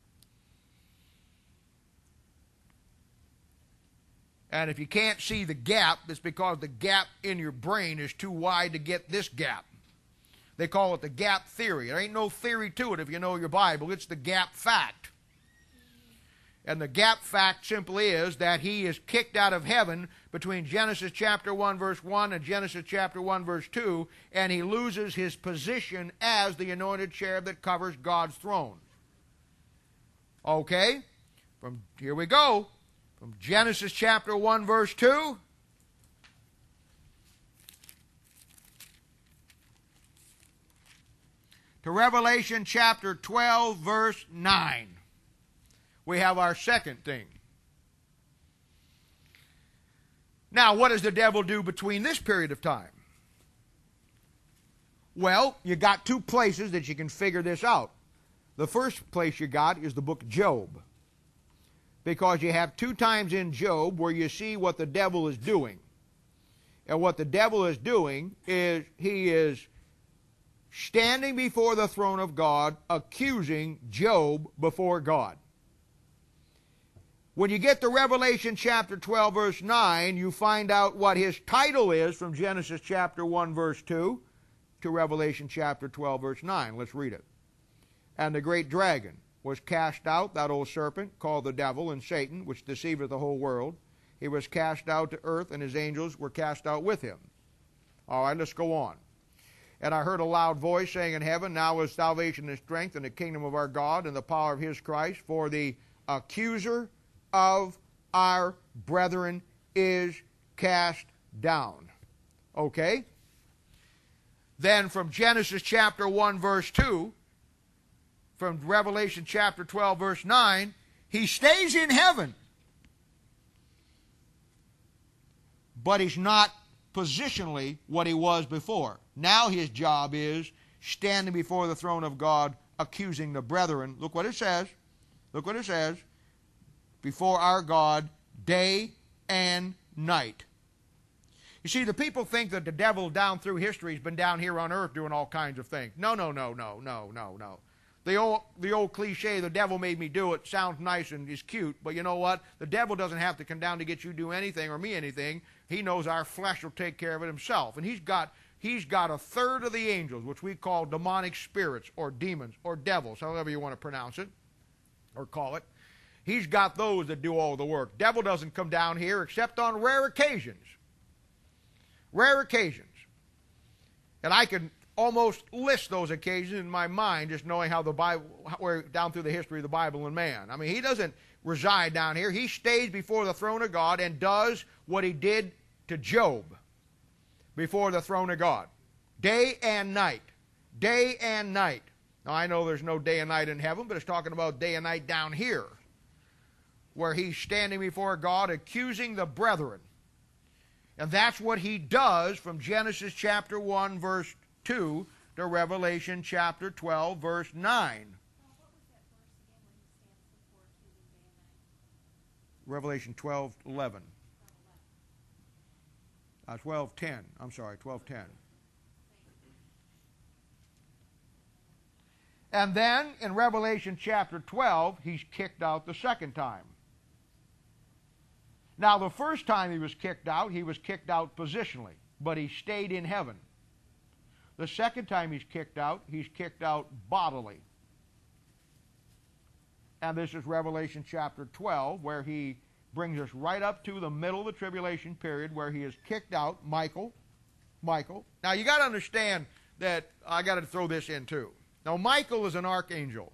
And if you can't see the gap, it's because the gap in your brain is too wide to get this gap. They call it the gap theory. There ain't no theory to it if you know your Bible. It's the gap fact. And the gap fact simply is that he is kicked out of heaven between Genesis chapter one, verse one and Genesis chapter one, verse two, and he loses his position as the anointed cherub that covers God's throne. Okay? From here we go. From Genesis chapter one, verse two. To Revelation chapter twelve, verse nine. We have our second thing. Now, what does the devil do between this period of time? Well, you got two places that you can figure this out. The first place you got is the book of Job. Because you have two times in Job where you see what the devil is doing. And what the devil is doing is he is standing before the throne of God, accusing Job before God. When you get to Revelation chapter twelve, verse nine, you find out what his title is from Genesis chapter one, verse two to Revelation chapter twelve, verse nine. Let's read it. And the great dragon was cast out, that old serpent, called the devil and Satan, which deceiveth the whole world. He was cast out to earth, and his angels were cast out with him. All right, let's go on. And I heard a loud voice saying in heaven, Now is salvation and strength in the kingdom of our God and the power of his Christ, for the accuser of our brethren is cast down. Okay? Then from Genesis chapter one, verse two, from Revelation chapter twelve, verse nine, he stays in heaven. But he's not positionally what he was before. Now his job is standing before the throne of God, accusing the brethren. Look what it says. Look what it says. Before our God, day and night. You see, the people think that the devil down through history has been down here on earth doing all kinds of things. No, no, no, no, no, no, no. The old, the old cliche, the devil made me do it, sounds nice and is cute, but you know what? The devil doesn't have to come down to get you to do anything or me anything. He knows our flesh will take care of it himself. And he's got, he's got a third of the angels, which we call demonic spirits or demons or devils, however you want to pronounce it or call it. He's got those that do all the work. Devil doesn't come down here except on rare occasions. Rare occasions. And I can almost list those occasions in my mind, just knowing how the Bible, where down through the history of the Bible and man. I mean, he doesn't reside down here. He stays before the throne of God and does what he did to Job before the throne of God. Day and night. Day and night. Now, I know there's no day and night in heaven, but it's talking about day and night down here, where he's standing before God accusing the brethren. And that's what he does from Genesis chapter one, verse two, to Revelation chapter twelve, verse nine. Well, what was that verse again when he stands before King day and night? Revelation twelve, eleven. Twelve, eleven. Uh, twelve, ten. I'm sorry, twelve, ten. And then in Revelation chapter twelve, he's kicked out the second time. Now, the first time he was kicked out, he was kicked out positionally, but he stayed in heaven. The second time he's kicked out, he's kicked out bodily. And this is Revelation chapter twelve, where he brings us right up to the middle of the tribulation period, where he has kicked out Michael. Michael. Now, you got to understand that I got to throw this in too. Now, Michael is an archangel.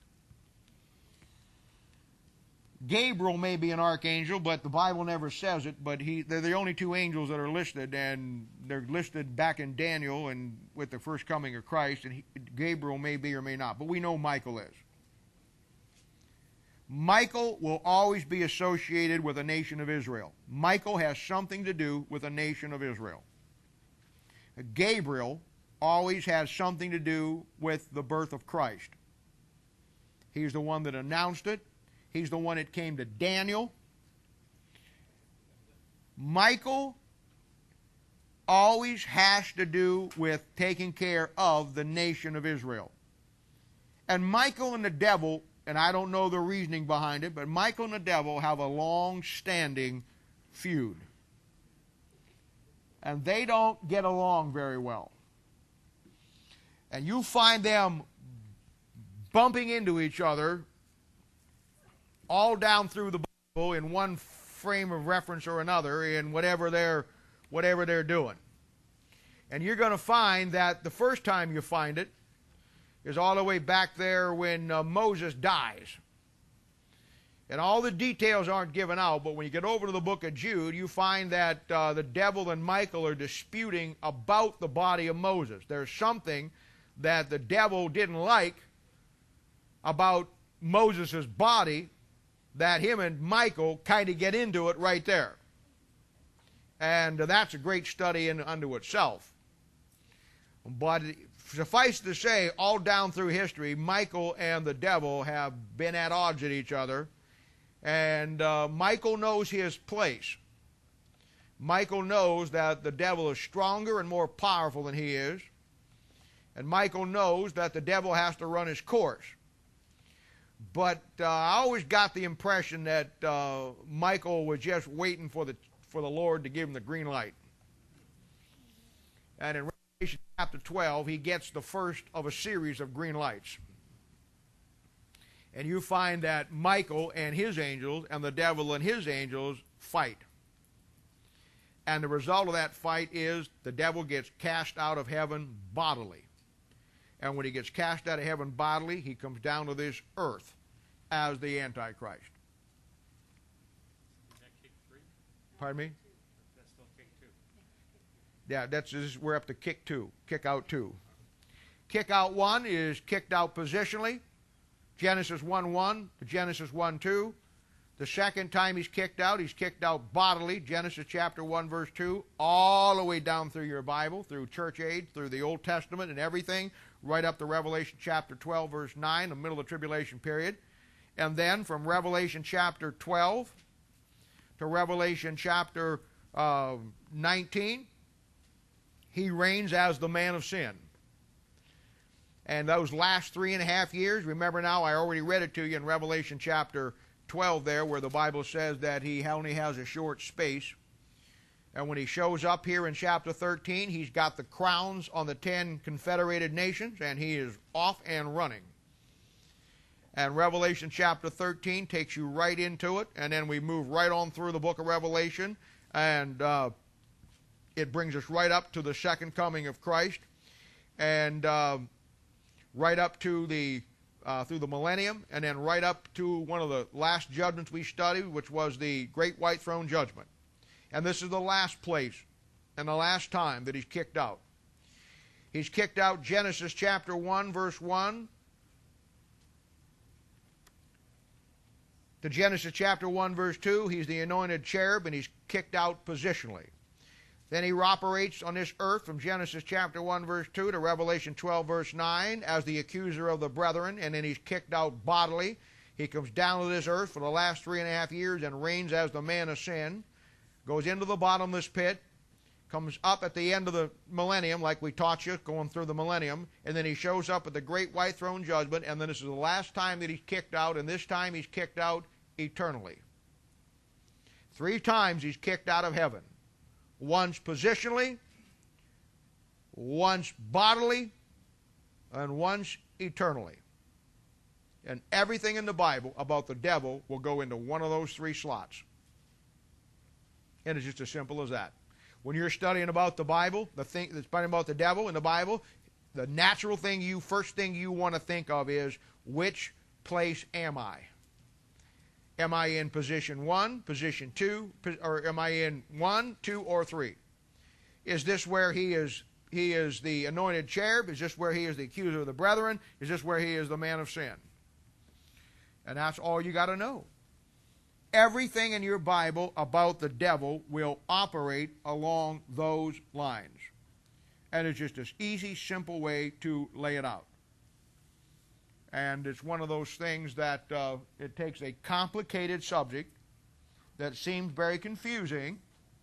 Gabriel may be an archangel, but the Bible never says it. But he, they're the only two angels that are listed, and they're listed back in Daniel and with the first coming of Christ. And he, Gabriel may be or may not, but we know Michael is. Michael will always be associated with the nation of Israel. Michael has something to do with the nation of Israel. Gabriel always has something to do with the birth of Christ. He's the one that announced it. He's the one that came to Daniel. Michael always has to do with taking care of the nation of Israel. And Michael and the devil, and I don't know the reasoning behind it, but Michael and the devil have a long-standing feud. And they don't get along very well. And you find them bumping into each other all down through the Bible in one frame of reference or another in whatever they're, whatever they're doing. And you're going to find that the first time you find it is all the way back there when uh, Moses dies. And all the details aren't given out, but when you get over to the book of Jude, you find that uh, the devil and Michael are disputing about the body of Moses. There's something that the devil didn't like about Moses' body, that him and Michael kind of get into it right there. And uh, that's a great study in unto itself. But suffice to say, all down through history, Michael and the devil have been at odds with each other. And uh, Michael knows his place. Michael knows that the devil is stronger and more powerful than he is. And Michael knows that the devil has to run his course. But uh, I always got the impression that uh, Michael was just waiting for the for the Lord to give him the green light. And in Revelation chapter twelve, he gets the first of a series of green lights. And you find that Michael and his angels and the devil and his angels fight. And the result of that fight is the devil gets cast out of heaven bodily. And when he gets cast out of heaven bodily, he comes down to this earth as the Antichrist. Is that kick three? Pardon me? That's still kick two. Yeah, that's this is, we're up to kick two, kick out two. Kick out one is kicked out positionally, Genesis one one to Genesis one two. The second time he's kicked out, he's kicked out bodily, Genesis chapter one, verse two, all the way down through your Bible, through church age, through the Old Testament and everything, right up to Revelation chapter twelve, verse nine, the middle of the tribulation period. And then from Revelation chapter twelve to Revelation chapter uh, nineteen, he reigns as the man of sin. And those last three and a half years, remember now, I already read it to you in Revelation chapter twelve there, where the Bible says that he only has a short space. And when he shows up here in chapter thirteen, he's got the crowns on the ten confederated nations, and he is off and running. And Revelation chapter thirteen takes you right into it, and then we move right on through the book of Revelation, and uh, it brings us right up to the second coming of Christ, and uh, right up to the uh, through the millennium, and then right up to one of the last judgments we studied, which was the Great White Throne Judgment. And this is the last place and the last time that he's kicked out. He's kicked out Genesis chapter one, verse one, to Genesis chapter one, verse two. He's the anointed cherub, and he's kicked out positionally. Then he operates on this earth from Genesis chapter one verse two to Revelation twelve verse nine as the accuser of the brethren, and then he's kicked out bodily. He comes down to this earth for the last three and a half years and reigns as the man of sin, goes into the bottomless pit, comes up at the end of the millennium, like we taught you, going through the millennium, and then he shows up at the great white throne judgment, and then this is the last time that he's kicked out, and this time he's kicked out eternally. Three times he's kicked out of heaven. Once positionally, once bodily, and once eternally. And everything in the Bible about the devil will go into one of those three slots. And it's just as simple as that. When you're studying about the Bible, the thing that's studying about the devil in the Bible, the natural thing you, first thing you want to think of is, which place am I? Am I in position one, position two, or am I in one, two, or three? Is this where he is he is the anointed cherub? Is this where he is the accuser of the brethren? Is this where he is the man of sin? And that's all you got to know. Everything in your Bible about the devil will operate along those lines. And it's just this easy, simple way to lay it out. And it's one of those things that uh, it takes a complicated subject that seems very confusing.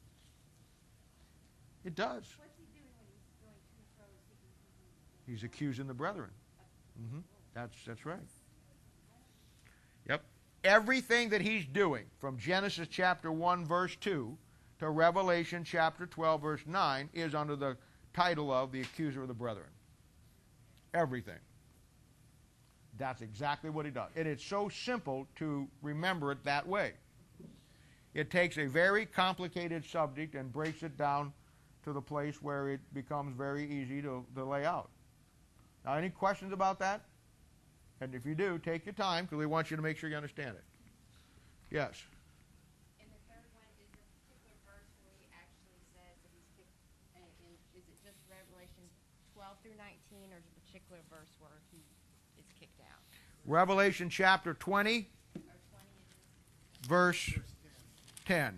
It does. What's he doing when he's going to and fro, seeking, He's accusing the brethren. Mm-hmm. That's, that's right. Yep. Everything that he's doing from Genesis chapter one verse two to Revelation chapter twelve verse nine is under the title of the accuser of the brethren. Everything. That's exactly what he does. And it's so simple to remember it that way. It takes a very complicated subject and breaks it down to the place where it becomes very easy to, to lay out. Now, any questions about that? And if you do, take your time, because we want you to make sure you understand it. Yes? And the third one is a particular verse where he actually says that he's kicked, and, and is it just Revelation twelve through nineteen, or is it a particular verse where he is kicked out? Revelation chapter twenty, Or twenty is verse ten.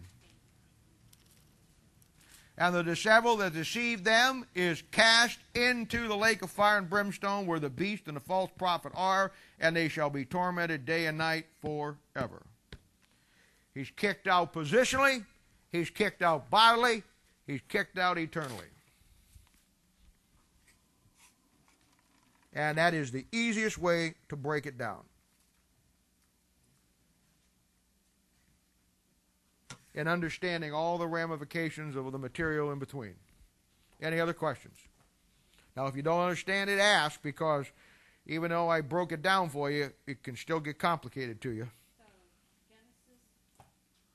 And the devil that deceived them is cast into the lake of fire and brimstone, where the beast and the false prophet are, and they shall be tormented day and night forever. He's kicked out positionally, he's kicked out bodily, he's kicked out eternally. And that is the easiest way to break it down. And understanding all the ramifications of the material in between. Any other questions? Now, if you don't understand it, ask, because even though I broke it down for you, it can still get complicated to you. So, Genesis one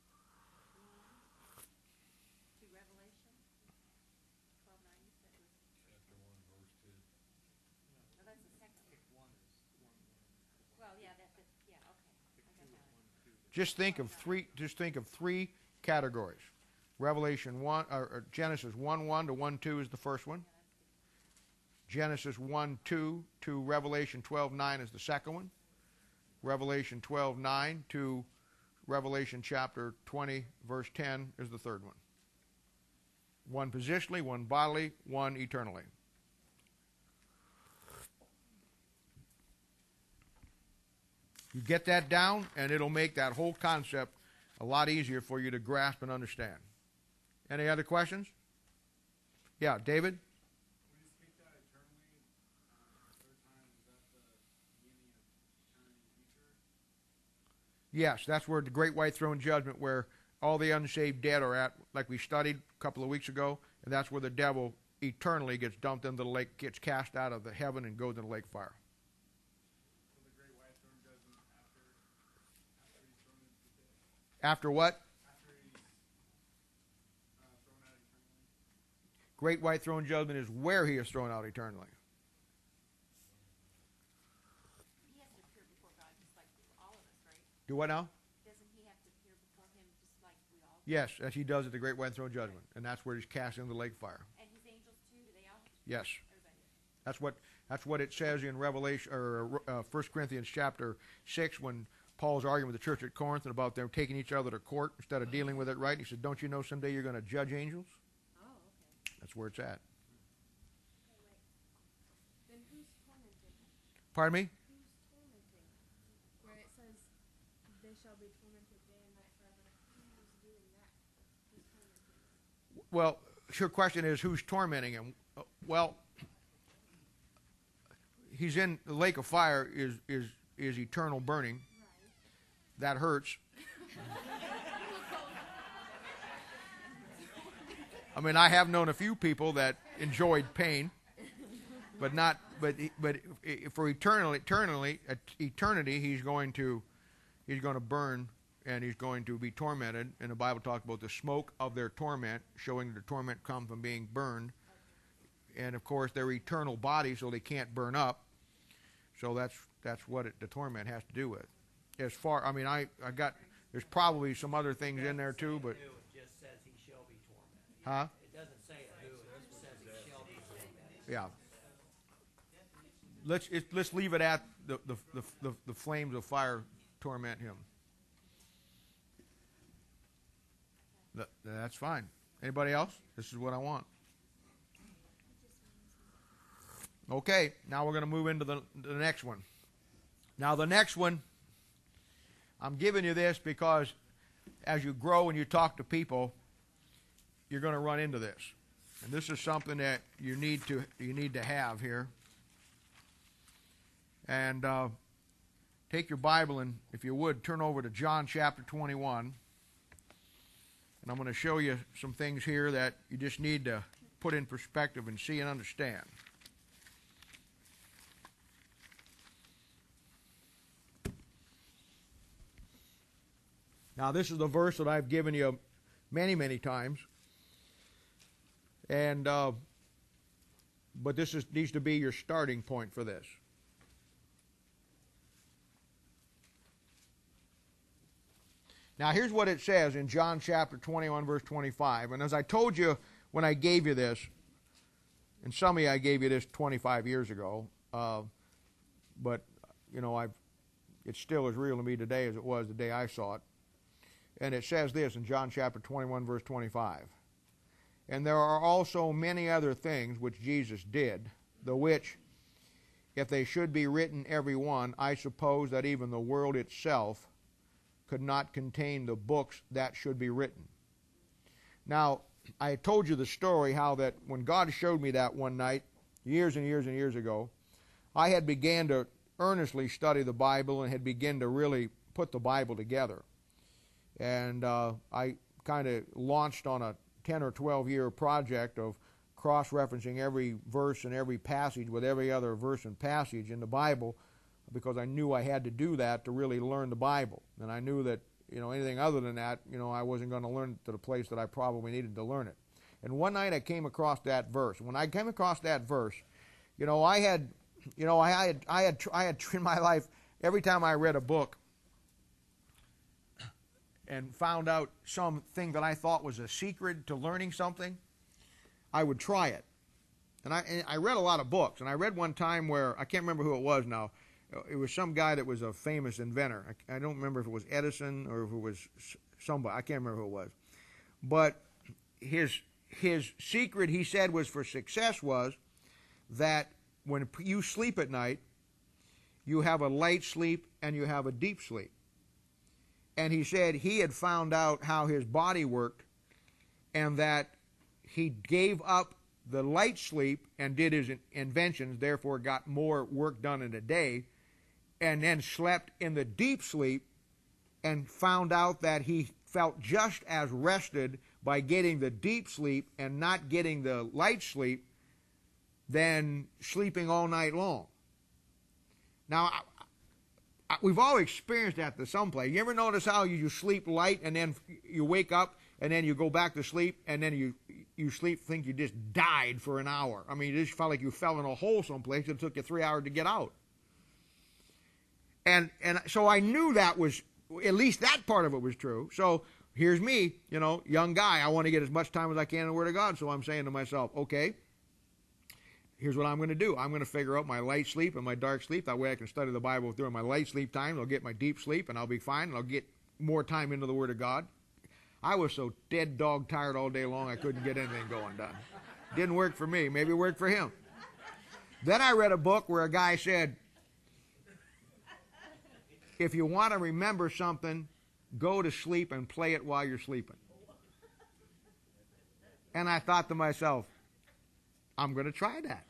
to Revelation twelve nine, you said it was? Chapter one, verse two. No, that's the second one. Well, yeah, that, that, yeah, okay. I got that. Just think of three. Just think of three categories. Revelation one, or, or Genesis one one to one two is the first one. Genesis one two to Revelation twelve nine is the second one. Revelation twelve nine to Revelation chapter twenty verse ten is the third one. One positionally, one bodily, one eternally. You get that down, and it'll make that whole concept a lot easier for you to grasp and understand. Any other questions? Yeah, David? When he's kicked out eternally, uh, the third time, is that the beginning of eternity future? Yes, that's where the great white throne judgment, where all the unsaved dead are at, like we studied a couple of weeks ago, and that's where the devil eternally gets dumped into the lake, gets cast out of the heaven and goes into the lake fire. So the great white throne judgment after, after he's thrown into the pit? After what? After he's uh, thrown out eternally? Great white throne judgment is where he is thrown out eternally. He has to appear before God just like all of us, right? Do what now? Doesn't he have to appear before him just like we all do? Yes, as he does at the great white throne judgment, and that's where he's cast into the lake fire. And his angels too, do they all have to? Yes. Everybody. That's what that's what it says in Revelation or uh, First Corinthians chapter six, when Paul's arguing with the church at Corinth and about them taking each other to court instead of dealing with it right. He said, "Don't you know someday you're going to judge angels?" Oh, That's where it's at. Then who's tormenting? Pardon me? Who's tormenting? Where it says, they shall be tormented day and night forever. Who's doing that? Who's tormenting? Well, your question is who's tormenting him? Uh, Well, he's in the lake of fire is is is eternal burning. Right. That hurts. I mean, I have known a few people that enjoyed pain, but not. But but for eternally, eternally, eternity, he's going to he's going to burn and he's going to be tormented. And the Bible talks about the smoke of their torment, showing that the torment comes from being burned. And of course, they're eternal bodies, so they can't burn up. So that's that's what it, the torment has to do with. As far, I mean, I I got there's probably some other things in there too, but It just says he shall be tormented. huh? It doesn't say who, it just says he shall be tormented. Yeah. Let's it, let's leave it at the the, the the the flames of fire torment him. That, that's fine. Anybody else? This is what I want. Okay, now we're going to move into the the next one. Now the next one, I'm giving you this because as you grow and you talk to people, you're going to run into this. And this is something that you need to you need to have here. And uh, take your Bible and, if you would, turn over to John chapter twenty-one. And I'm going to show you some things here that you just need to put in perspective and see and understand. Now, this is the verse that I've given you many, many times. And, uh, but this is, needs to be your starting point for this. Now, here's what it says in John chapter twenty-one, verse twenty-five. And as I told you when I gave you this, and some of you I gave you this twenty-five years ago, uh, but, you know, I've, it's still as real to me today as it was the day I saw it. And it says this in John chapter twenty-one, verse twenty-five. And there are also many other things which Jesus did, the which, if they should be written every one, I suppose that even the world itself could not contain the books that should be written. Now, I told you the story how that when God showed me that one night, years and years and years ago, I had began to earnestly study the Bible and had begun to really put the Bible together. And uh, I kind of launched on a ten or twelve year project of cross-referencing every verse and every passage with every other verse and passage in the Bible, because I knew I had to do that to really learn the Bible. And I knew that, you know, anything other than that, you know, I wasn't going to learn it to the place that I probably needed to learn it. And one night I came across that verse. When I came across that verse, you know, I had, you know, I had, I had, I had in my life, every time I read a book and found out something that I thought was a secret to learning something, I would try it. And I, and I read a lot of books. And I read one time where, I can't remember who it was now, it was some guy that was a famous inventor. I, I don't remember if it was Edison or if it was somebody. I can't remember who it was. But his his secret, he said, was for success was that when you sleep at night, you have a light sleep and you have a deep sleep. And he said he had found out how his body worked and that he gave up the light sleep and did his inventions, therefore got more work done in a day, and then slept in the deep sleep and found out that he felt just as rested by getting the deep sleep and not getting the light sleep than sleeping all night long. Now, I, I, we've all experienced that to some place. You ever notice how you, you sleep light and then you wake up and then you go back to sleep and then you you sleep think you just died for an hour? I mean, you just felt like you fell in a hole someplace. It took you three hours to get out. And and so I knew that was, at least that part of it was true. So here's me, you know, young guy. I want to get as much time as I can in the Word of God. So I'm saying to myself, okay, here's what I'm going to do. I'm going to figure out my light sleep and my dark sleep. That way I can study the Bible during my light sleep time. I'll get my deep sleep and I'll be fine. And I'll get more time into the Word of God. I was so dead dog tired all day long I couldn't get anything going done. Didn't work for me. Maybe it worked for him. Then I read a book where a guy said, if you want to remember something, go to sleep and play it while you're sleeping. And I thought to myself, I'm going to try that.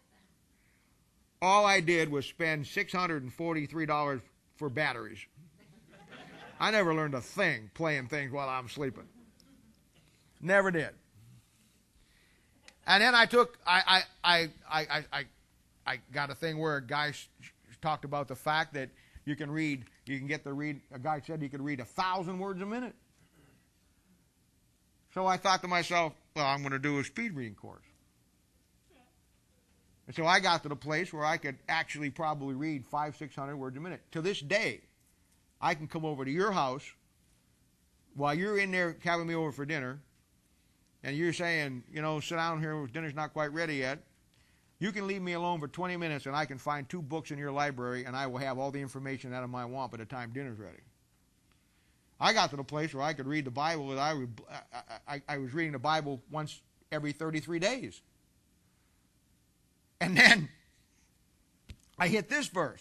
All I did was spend six hundred forty-three dollars for batteries. I never learned a thing playing things while I'm sleeping. Never did. And then I took, I, I, I, I, I, I got a thing where a guy sh- talked about the fact that you can read, you can get the read, a guy said you could read a thousand words a minute. So I thought to myself, well, I'm going to do a speed reading course. And so I got to the place where I could actually probably read five, six hundred words a minute. To this day, I can come over to your house while you're in there having me over for dinner, and you're saying, you know, sit down here, dinner's not quite ready yet. You can leave me alone for twenty minutes, and I can find two books in your library, and I will have all the information that I might want by the time dinner's ready. I got to the place where I could read the Bible, and I, would, I, I, I was reading the Bible once every thirty-three days. And then I hit this verse.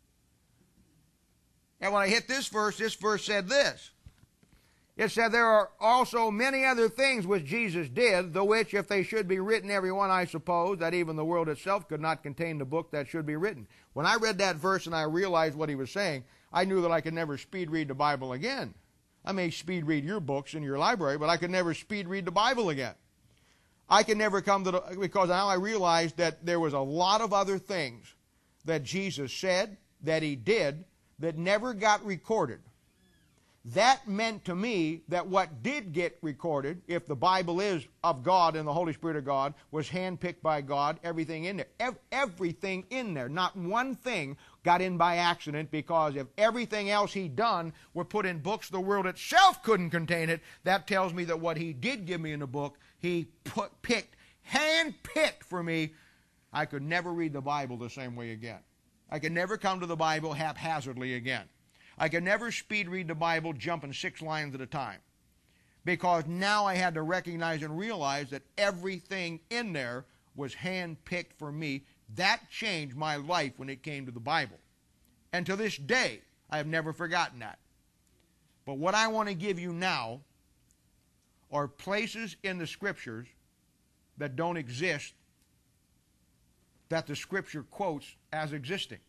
And when I hit this verse, this verse said this. It said, there are also many other things which Jesus did, the which, if they should be written, every one, I suppose, that even the world itself could not contain the book that should be written. When I read that verse and I realized what he was saying, I knew that I could never speed read the Bible again. I may speed read your books in your library, but I could never speed read the Bible again. I can never come to the, because now I realized that there was a lot of other things that Jesus said, that he did, that never got recorded. That meant to me that what did get recorded, if the Bible is of God and the Holy Spirit of God, was handpicked by God, everything in there. Ev- everything in there. Not one thing got in by accident, because if everything else he'd done were put in books, the world itself couldn't contain it. That tells me that what he did give me in the book, he put, picked, hand-picked for me. I could never read the Bible the same way again. I could never come to the Bible haphazardly again. I could never speed read the Bible jumping six lines at a time, because now I had to recognize and realize that everything in there was hand-picked for me. That changed my life when it came to the Bible. And to this day, I have never forgotten that. But what I want to give you now are places in the Scriptures that don't exist, that the Scripture quotes as existing.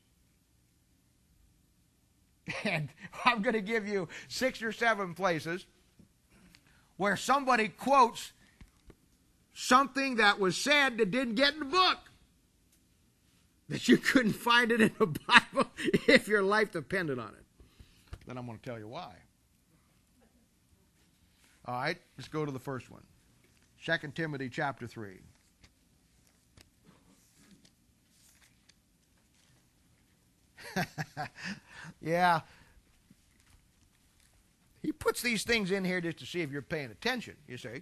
And I'm going to give you six or seven places where somebody quotes something that was said that didn't get in the book, that you couldn't find it in the Bible if your life depended on it. Then I'm going to tell you why. All right, let's go to the first one. Second Timothy chapter three. Yeah. He puts these things in here just to see if you're paying attention, you see.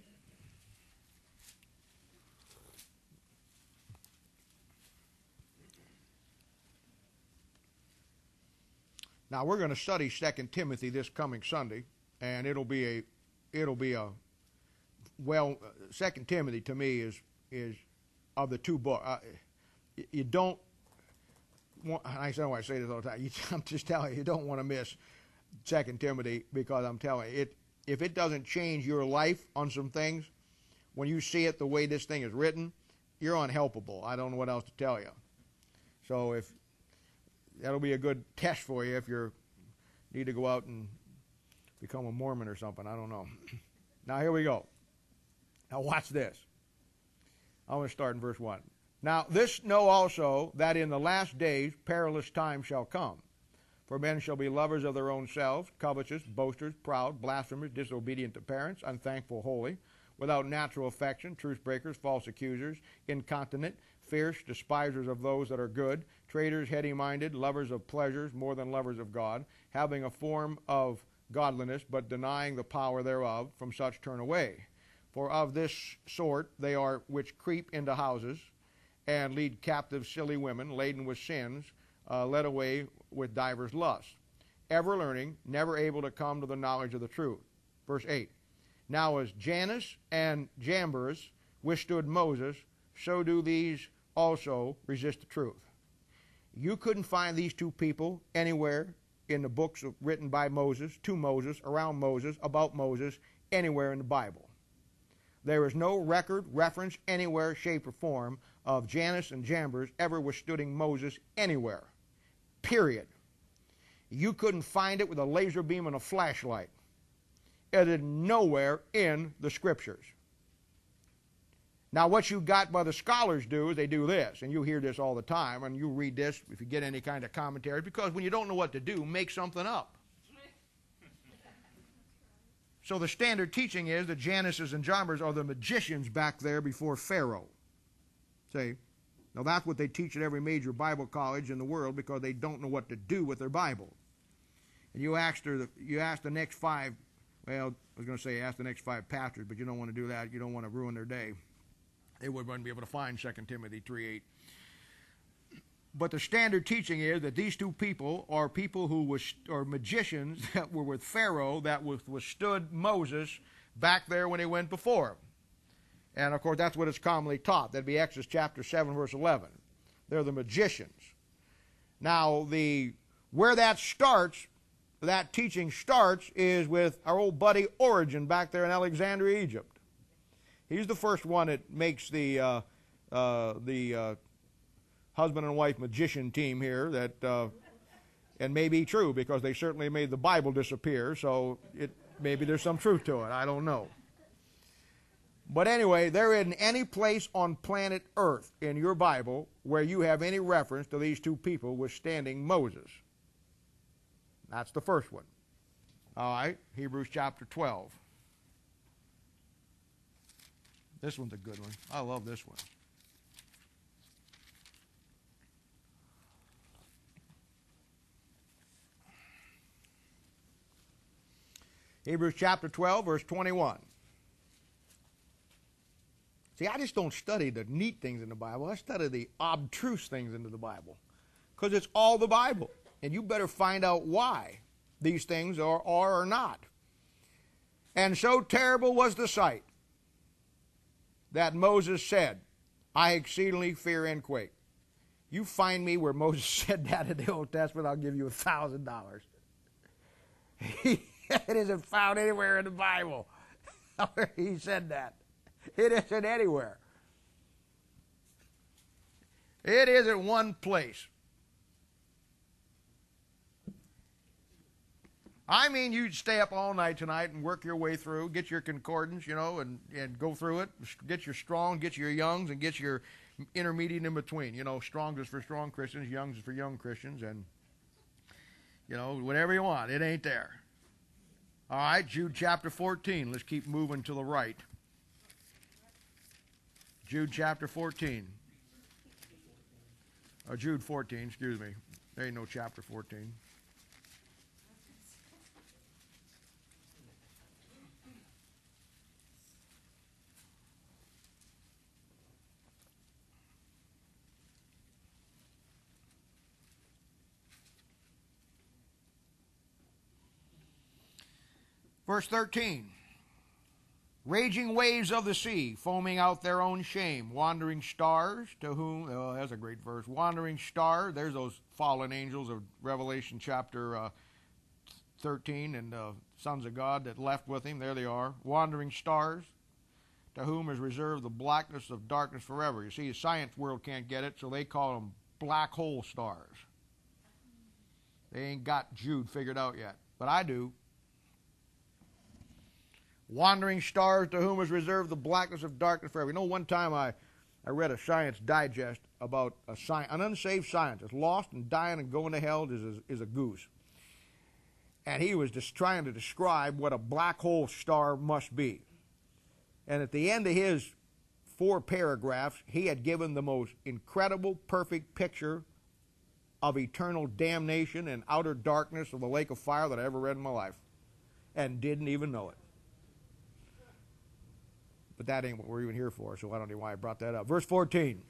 Now we're going to study Second Timothy this coming Sunday, and it'll be a it'll be a well Second Timothy to me is is of the two books. Uh, you don't I know I say this all the time. You, I'm just telling you, you don't want to miss Second Timothy, because I'm telling you, it, if it doesn't change your life on some things, when you see it the way this thing is written, you're unhelpable. I don't know what else to tell you. So if that'll be a good test for you if you need to go out and become a Mormon or something. I don't know. Now here we go. Now watch this. I'm going to start in verse one. Now this know also, that in the last days perilous times shall come. For men shall be lovers of their own selves, covetous, boasters, proud, blasphemers, disobedient to parents, unthankful, holy, without natural affection, truce breakers, false accusers, incontinent, fierce, despisers of those that are good, traitors, heady-minded, lovers of pleasures more than lovers of God, having a form of godliness, but denying the power thereof. From such turn away. For of this sort they are which creep into houses, and lead captive silly women, laden with sins, uh, led away with divers lusts, ever learning, never able to come to the knowledge of the truth. Verse eight. Now as Jannes and Jambres withstood Moses, so do these also resist the truth. You couldn't find these two people anywhere in the books written by Moses, to Moses, around Moses, about Moses, anywhere in the Bible. There is no record, reference, anywhere, shape, or form of Jannes and Jambres ever withstanding Moses anywhere. Period. You couldn't find it with a laser beam and a flashlight. It is nowhere in the Scriptures. Now, what you got by the scholars do is they do this, and you hear this all the time, and you read this if you get any kind of commentary, because when you don't know what to do, make something up. So the standard teaching is that Jannes and Jambres are the magicians back there before Pharaoh. See? Now that's what they teach at every major Bible college in the world because they don't know what to do with their Bible. And you ask, her, you ask the next five, well, I was going to say ask the next five pastors, but you don't want to do that. You don't want to ruin their day. They wouldn't be able to find Second Timothy three eight. But the standard teaching is that these two people are people who was, are magicians that were with Pharaoh that withstood Moses back there when he went before him. And, of course, that's what it's commonly taught. That'd be Exodus chapter seven, verse eleven. They're the magicians. Now, the where that starts, that teaching starts, is with our old buddy Origen back there in Alexandria, Egypt. He's the first one that makes the uh, uh, the uh, husband and wife magician team here. That uh, and may be true because they certainly made the Bible disappear. So it maybe there's some truth to it. I don't know. But anyway, there isn't any place on planet Earth in your Bible where you have any reference to these two people withstanding Moses. That's the first one. All right, Hebrews chapter twelve. This one's a good one. I love this one. Hebrews chapter twelve, verse twenty-one. See, I just don't study the neat things in the Bible. I study the obtruse things into the Bible. Because it's all the Bible. And you better find out why these things are, are or not. And so terrible was the sight that Moses said, I exceedingly fear and quake. You find me where Moses said that in the Old Testament, I'll give you a thousand dollars. It isn't found anywhere in the Bible where he said that. It isn't anywhere. It isn't one place. I mean, you'd stay up all night tonight and work your way through, get your concordance, you know, and, and go through it. Get your strong, get your youngs, and get your intermediate in between. You know, strong is for strong Christians, youngs is for young Christians, and, you know, whatever you want. It ain't there. All right, Jude chapter fourteen. Let's keep moving to the right. Jude chapter fourteen. Or Jude fourteen, excuse me. There ain't no chapter fourteen. Verse thirteen. Raging waves of the sea, foaming out their own shame. Wandering stars, to whom, oh, that's a great verse. Wandering star, there's those fallen angels of Revelation chapter uh, thirteen and uh, sons of God that left with him. There they are. Wandering stars, to whom is reserved the blackness of darkness forever. You see, the science world can't get it, so they call them black hole stars. They ain't got Jude figured out yet, but I do. Wandering stars, to whom is reserved the blackness of darkness forever. You know, one time I, I read a Science Digest about a sci- an unsaved scientist, lost and dying and going to hell is a, is a goose. And he was just trying to describe what a black hole star must be. And at the end of his four paragraphs, he had given the most incredible, perfect picture of eternal damnation and outer darkness of the lake of fire that I ever read in my life. And didn't even know it. But that ain't what we're even here for, so I don't know why I brought that up. Verse fourteen.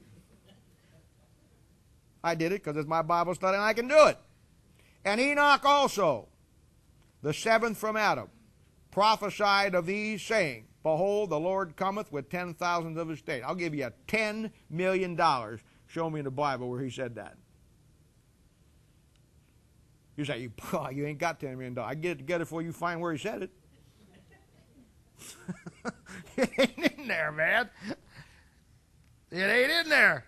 I did it because it's my Bible study and I can do it. And Enoch also, the seventh from Adam, prophesied of these, saying, Behold, the Lord cometh with ten thousands of his saints. I'll give you ten million dollars. Show me in the Bible where he said that. You say, you, oh, you ain't got ten million dollars. I can get it together before you find where he said it. It ain't in there, man. It ain't in there.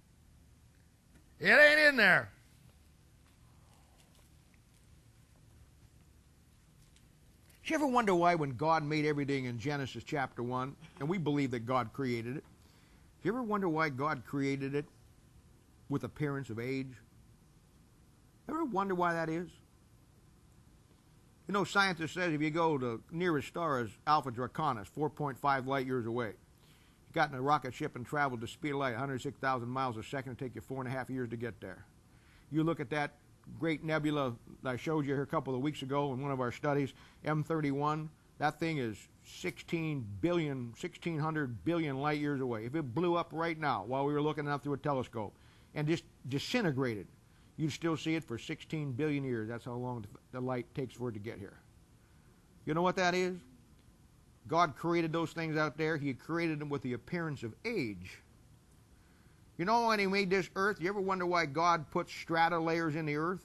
It ain't in there. Do you ever wonder why when God made everything in Genesis chapter one, and we believe that God created it, do you ever wonder why God created it with appearance of age? Ever wonder why that is? You know, scientists say if you go to nearest star is Alpha Draconis, four point five light years away. You got in a rocket ship and traveled the speed of light, one hundred six thousand miles a second. It'll take you four and a half years to get there. You look at that great nebula that I showed you here a couple of weeks ago in one of our studies, M thirty-one. That thing is sixteen billion, sixteen hundred billion light years away. If it blew up right now while we were looking out through a telescope and just disintegrated, you'd still see it for sixteen billion years. That's how long the light takes for it to get here. You know what that is? God created those things out there. He created them with the appearance of age. You know when he made this earth, you ever wonder why God put strata layers in the earth?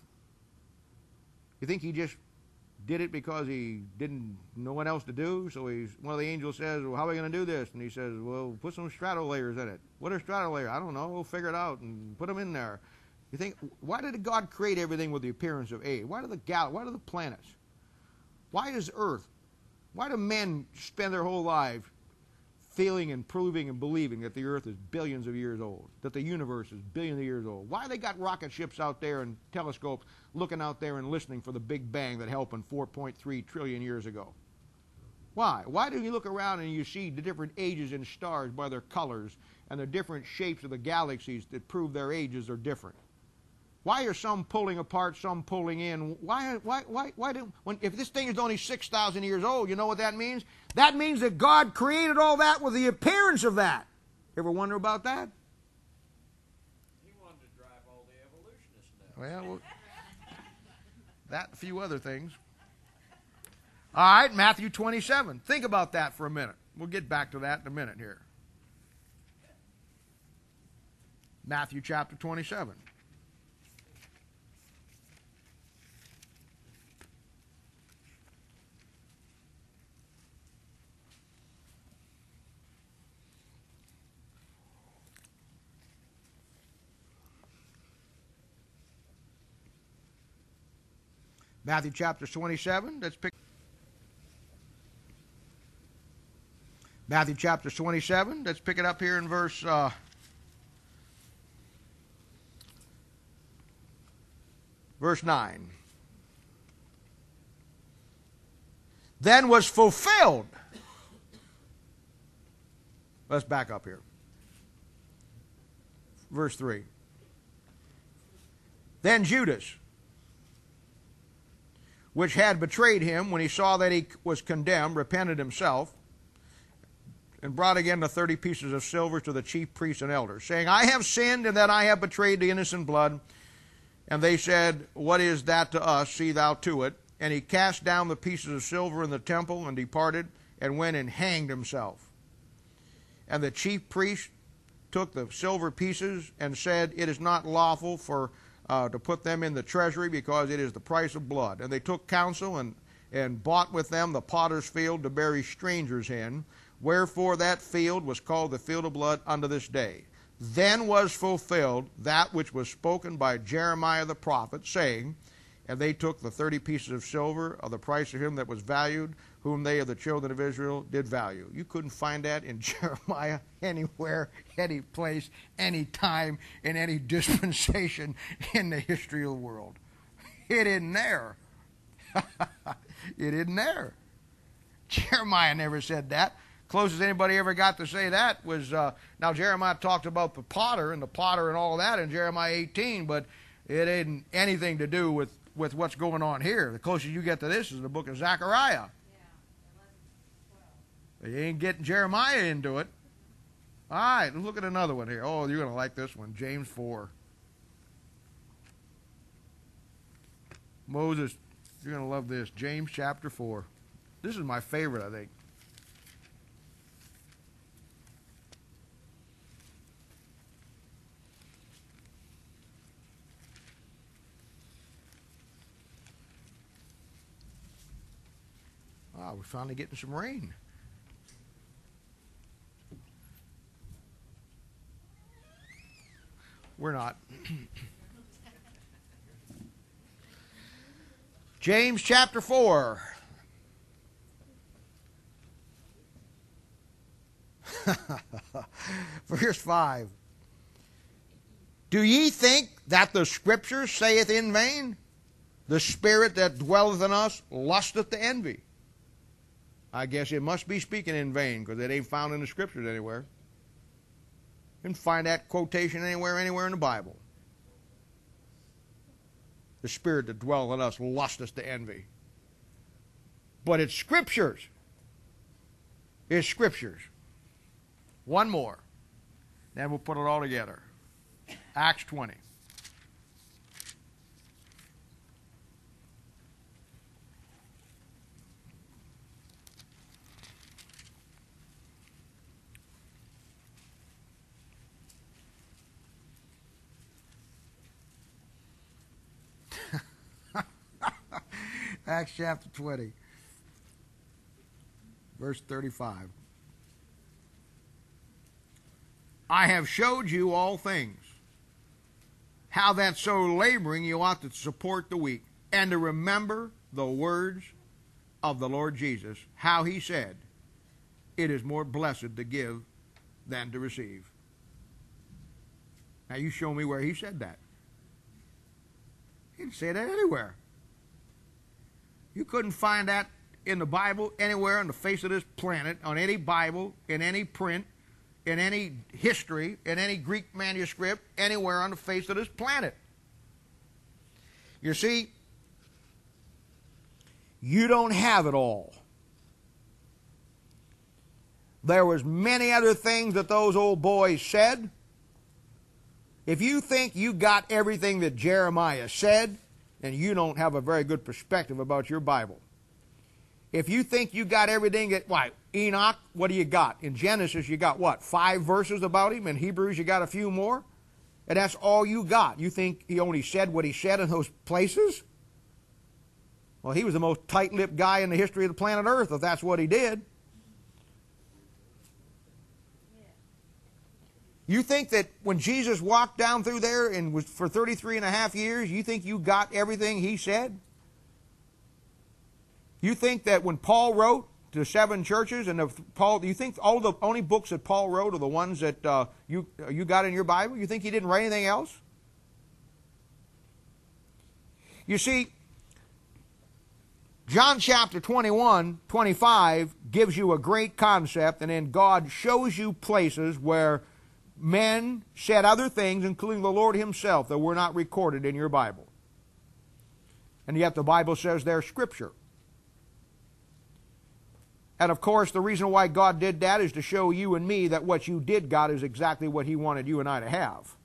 You think he just did it because he didn't know what else to do? So he's, one of the angels says, well, how are we going to do this? And he says, well, put some strata layers in it. What are strata layers? I don't know. We'll figure it out and put them in there. You think, why did God create everything with the appearance of age? Why do the gal? Why do the planets? Why is Earth? Why do men spend their whole lives feeling and proving and believing that the Earth is billions of years old, that the universe is billions of years old? Why they got rocket ships out there and telescopes looking out there and listening for the Big Bang that happened four point three trillion years ago? Why? Why do you look around and you see the different ages in stars by their colors and the different shapes of the galaxies that prove their ages are different? Why are some pulling apart, some pulling in? Why, why, why, why do, when, if this thing is only six thousand years old, you know what that means? That means that God created all that with the appearance of that. Ever wonder about that? He wanted to drive all the evolutionists now. Well, well that, a few other things. All right, Matthew twenty-seven. Think about that for a minute. We'll get back to that in a minute here. Matthew chapter twenty-seven. Matthew chapter twenty-seven. Let's pick. Matthew chapter twenty-seven. Let's pick it up here in verse. Uh, verse nine. Then was fulfilled. Let's back up here. Verse three. Then Judas, which had betrayed him, when he saw that he was condemned, repented himself, and brought again the thirty pieces of silver to the chief priests and elders, saying, I have sinned, in that I have betrayed the innocent blood. And they said, What is that to us? See thou to it. And he cast down the pieces of silver in the temple, and departed, and went and hanged himself. And the chief priests took the silver pieces, and said, It is not lawful for Uh, to put them in the treasury, because it is the price of blood. And they took counsel and, and bought with them the potter's field to bury strangers in, wherefore that field was called the field of blood unto this day. Then was fulfilled that which was spoken by Jeremiah the prophet, saying, And they took the thirty pieces of silver of the price of him that was valued, whom they of the children of Israel did value. You couldn't find that in Jeremiah anywhere, any place, any time, in any dispensation in the history of the world. It isn't there. It isn't there. Jeremiah never said that. Closest anybody ever got to say that was, uh, now Jeremiah talked about the potter and the potter and all that in Jeremiah eighteen, but it ain't anything to do with, with what's going on here. The closest you get to this is the book of Zechariah. You ain't getting Jeremiah into it. All right, let's look at another one here. Oh, you're going to like this one. James four. Moses, you're going to love this. James chapter four. this is my favorite, I think. Ah, we're finally getting some rain. We're not. James chapter four. Verse five. Do ye think that the Scripture saith in vain, the Spirit that dwelleth in us lusteth to envy? I guess it must be speaking in vain, because it ain't found in the Scriptures anywhere. You can find that quotation anywhere, anywhere in the Bible. The Spirit that dwelleth in us lusteth to envy. But it's Scriptures. It's Scriptures. One more. Then we'll put it all together. Acts twenty. Acts chapter twenty, verse thirty-five. I have showed you all things, how that so laboring you ought to support the weak, and to remember the words of the Lord Jesus, how he said, it is more blessed to give than to receive. Now you show me where he said that. He didn't say that anywhere. You couldn't find that in the Bible anywhere on the face of this planet, on any Bible, in any print, in any history, in any Greek manuscript, anywhere on the face of this planet. You see, you don't have it all. There was many other things that those old boys said. If you think you got everything that Jeremiah said, then you don't have a very good perspective about your Bible. If you think you got everything that, why, Enoch, what do you got? In Genesis, you got what, five verses about him? In Hebrews, you got a few more? And that's all you got. You think he only said what he said in those places? Well, he was the most tight-lipped guy in the history of the planet Earth, if that's what he did. You think that when Jesus walked down through there and was for thirty-three and a half years, you think you got everything he said? You think that when Paul wrote to the seven churches, and the, Paul, you think all the only books that Paul wrote are the ones that uh, you you got in your Bible? You think he didn't write anything else? You see, John chapter twenty-one, twenty-five gives you a great concept, and then God shows you places where men said other things, including the Lord himself, that were not recorded in your Bible. And yet the Bible says they're Scripture. And of course, the reason why God did that is to show you and me that what you did got is exactly what he wanted you and I to have.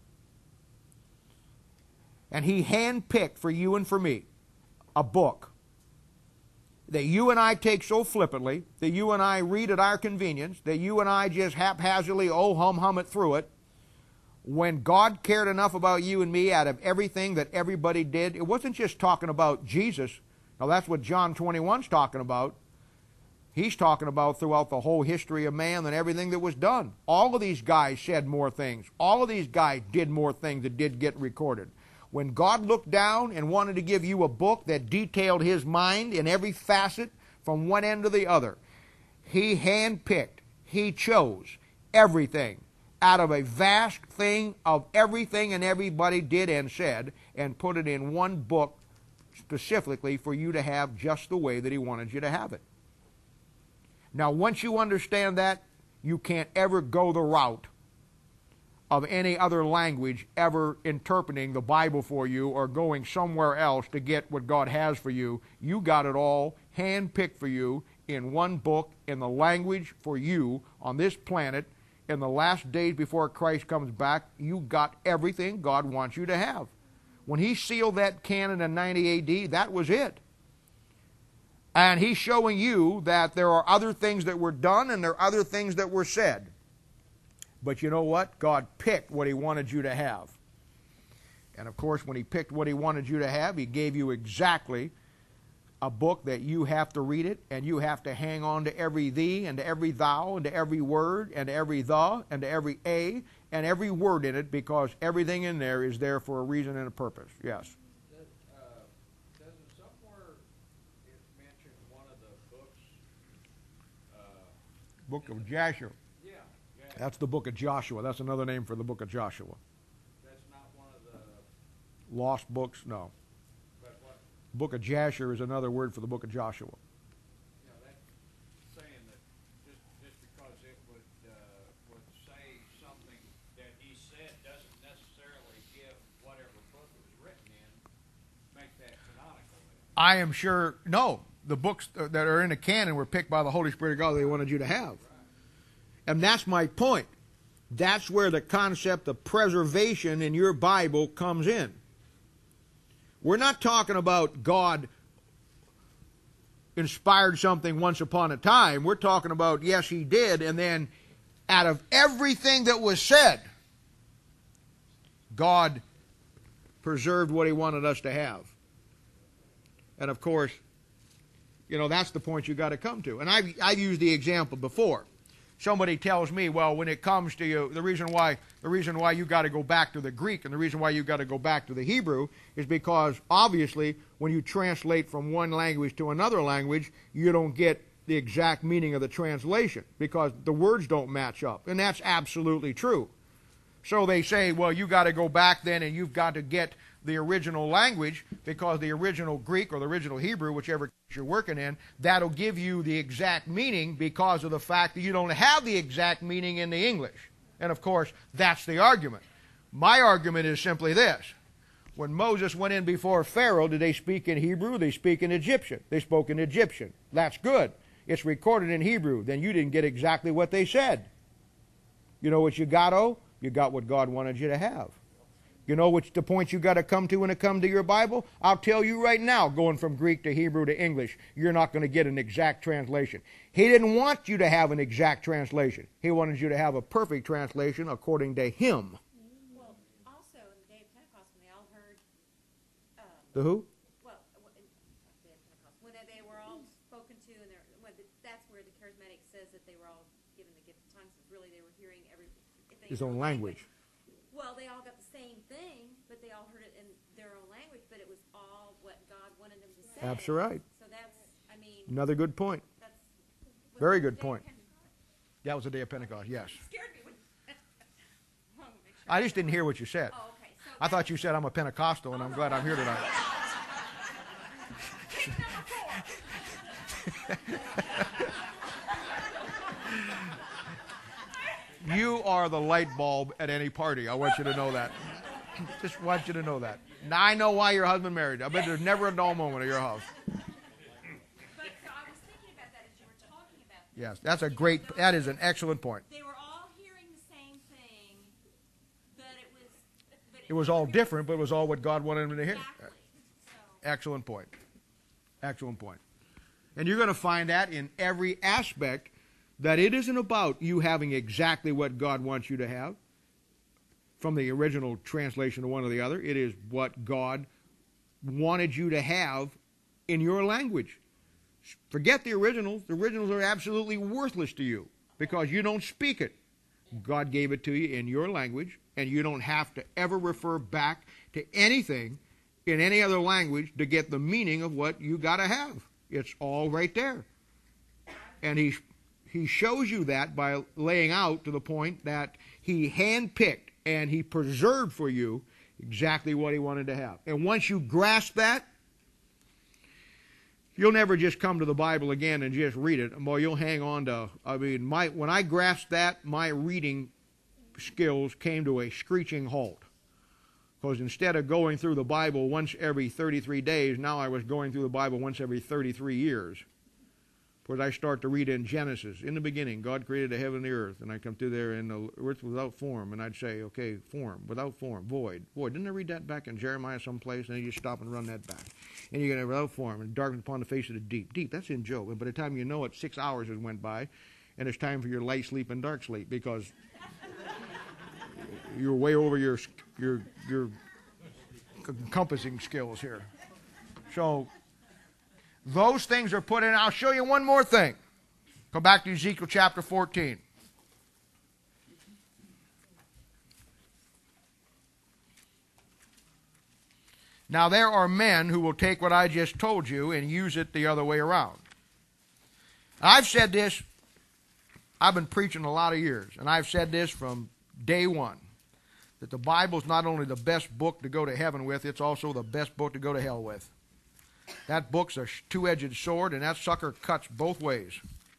And he handpicked for you and for me a book that you and I take so flippantly, that you and I read at our convenience, that you and I just haphazardly, oh, hum-hum it through it, when God cared enough about you and me out of everything that everybody did. It wasn't just talking about Jesus. Now, that's what John twenty-one is talking about. He's talking about throughout the whole history of man and everything that was done. All of these guys said more things. All of these guys did more things that did get recorded. When God looked down and wanted to give you a book that detailed his mind in every facet from one end to the other, he handpicked, he chose everything out of a vast thing of everything and everybody did and said, and put it in one book specifically for you to have just the way that he wanted you to have it. Now, once you understand that, you can't ever go the route of any other language ever interpreting the Bible for you or going somewhere else to get what God has for you. You got it all handpicked for you in one book in the language for you on this planet in the last days before Christ comes back. You got everything God wants you to have. When he sealed that canon in ninety A D, that was it. And he's showing you that there are other things that were done and there are other things that were said. But you know what? God picked what he wanted you to have. And of course, when he picked what he wanted you to have, he gave you exactly a book that you have to read it, and you have to hang on to every thee, and to every thou, and to every word, and to every the, and to every a, and every word in it, because everything in there is there for a reason and a purpose. Yes? Does, uh, does it somewhere it mention one of the books? Uh, Book of Joshua. yeah, yeah, That's the book of Joshua. That's another name for the book of Joshua. that's not one of the, Lost books? No. but what, Book of Jasher is another word for the book of Joshua. you know, that's saying that just, just because it would, uh, would say something that he said doesn't necessarily give whatever book it was written in, make that canonical. I am sure, no, the books that are in the canon were picked by the Holy Spirit of God they wanted you to have. And that's my point. That's where the concept of preservation in your Bible comes in. We're not talking about God inspired something once upon a time. We're talking about, yes, he did, and then out of everything that was said, God preserved what he wanted us to have. And of course, you know, that's the point you got to come to. And I've, I've used the example before. Somebody tells me, well, when it comes to you, the reason why the reason why you got to go back to the Greek and the reason why you got to go back to the Hebrew is because obviously when you translate from one language to another language, you don't get the exact meaning of the translation because the words don't match up. And that's absolutely true. So they say, well, you got to go back then and you've got to get the original language because the original Greek or the original Hebrew, whichever you're working in, that'll give you the exact meaning because of the fact that you don't have the exact meaning in the English. And of course, that's the argument. My argument is simply this. When Moses went in before Pharaoh, did they speak in Hebrew? They speak in Egyptian. They spoke in Egyptian. That's good. It's recorded in Hebrew. Then you didn't get exactly what they said. You know what you got, oh? You got what God wanted you to have. You know which the point you got to come to when it comes to your Bible? I'll tell you right now, going from Greek to Hebrew to English, you're not going to get an exact translation. He didn't want you to have an exact translation. He wanted you to have a perfect translation according to him. Well, also, in the day of Pentecost, when they all heard, um, The who? well, w- in the day of Pentecost, when they, they were all spoken to, and they're, when the, that's where the charismatic says that they were all given the gift of tongues, is really they were hearing every thing His in own their language. Well, they all got the same thing, but they all heard it in their own language, but it was all what God wanted them to say. That's right. So that's, I mean, Another good point. that's. was Very that good the day of point. Pentecost? That was the day of Pentecost, yes. Scared me when. Well, make sure I just didn't hear what you said. Oh, okay. So I thought you said I'm a Pentecostal, and I'm glad I'm here tonight. You are the light bulb at any party. I want you to know that. Just want you to know that. Now I know why your husband married. I bet there's never a dull moment at your house. But so I was thinking about that as you were talking about this. Yes, that's a great, that is an excellent point. They were all hearing the same thing, but it was. But It was all different, but it was all what God wanted them to hear. Exactly. So, Excellent point. Excellent point. And you're going to find that in every aspect, that it isn't about you having exactly what God wants you to have from the original translation to one or the other. It is what God wanted you to have in your language. Forget the originals. The originals are absolutely worthless to you because you don't speak it. God gave it to you in your language, and you don't have to ever refer back to anything in any other language to get the meaning of what you got to have. It's all right there. And he, he shows you that by laying out to the point that he handpicked and he preserved for you exactly what he wanted to have. And once you grasp that, you'll never just come to the Bible again and just read it. Boy, you'll hang on to, I mean, my when I grasped that, my reading skills came to a screeching halt. Because instead of going through the Bible once every thirty-three days, now I was going through the Bible once every thirty-three years. Because I start to read in Genesis. In the beginning, God created the heaven and the earth. And I come through there, and the earth without form. And I'd say, okay, form, without form, void. Void. Didn't I read that back in Jeremiah someplace? And then you just stop and run that back. And you're going to without form, and darkness upon the face of the deep. Deep, that's in Job. And by the time you know it, six hours has went by. And it's time for your light sleep and dark sleep. Because you're way over your, your, your encompassing skills here. So those things are put in. I'll show you one more thing. Come back to Ezekiel chapter fourteen. Now there are men who will take what I just told you and use it the other way around. I've said this, I've been preaching a lot of years, and I've said this from day one, that the Bible is not only the best book to go to heaven with, it's also the best book to go to hell with. That book's a two-edged sword, and that sucker cuts both ways.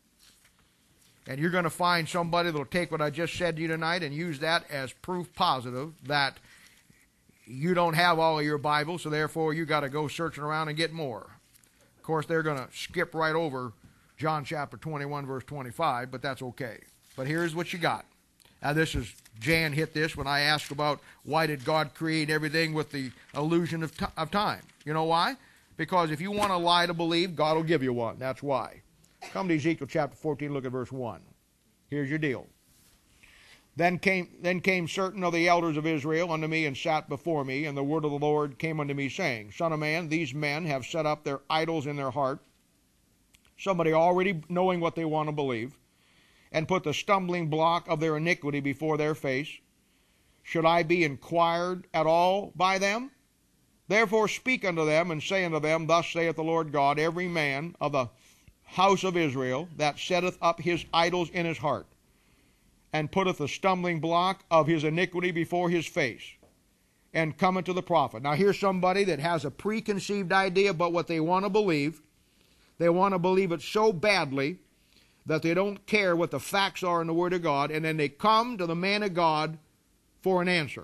And you're going to find somebody that will take what I just said to you tonight and use that as proof positive that you don't have all of your Bible, so therefore you got to go searching around and get more. Of course, they're going to skip right over John chapter twenty-one, verse twenty-five, but that's okay. But here's what you got. Now this is, Jan hit this when I asked about why did God create everything with the illusion of, t- of time. You know why? Because if you want a lie to believe, God will give you one. That's why. Come to Ezekiel chapter fourteen, look at verse one. Here's your deal. Then came, then came certain of the elders of Israel unto me and sat before me, and the word of the Lord came unto me, saying, Son of man, these men have set up their idols in their heart, somebody already knowing what they want to believe, and put the stumbling block of their iniquity before their face. Should I be inquired at all by them? Therefore speak unto them, and say unto them, Thus saith the Lord God, every man of the house of Israel that setteth up his idols in his heart, and putteth the stumbling block of his iniquity before his face, and cometh to the prophet. Now here's somebody that has a preconceived idea about what they want to believe. They want to believe it so badly that they don't care what the facts are in the Word of God, and then they come to the man of God for an answer.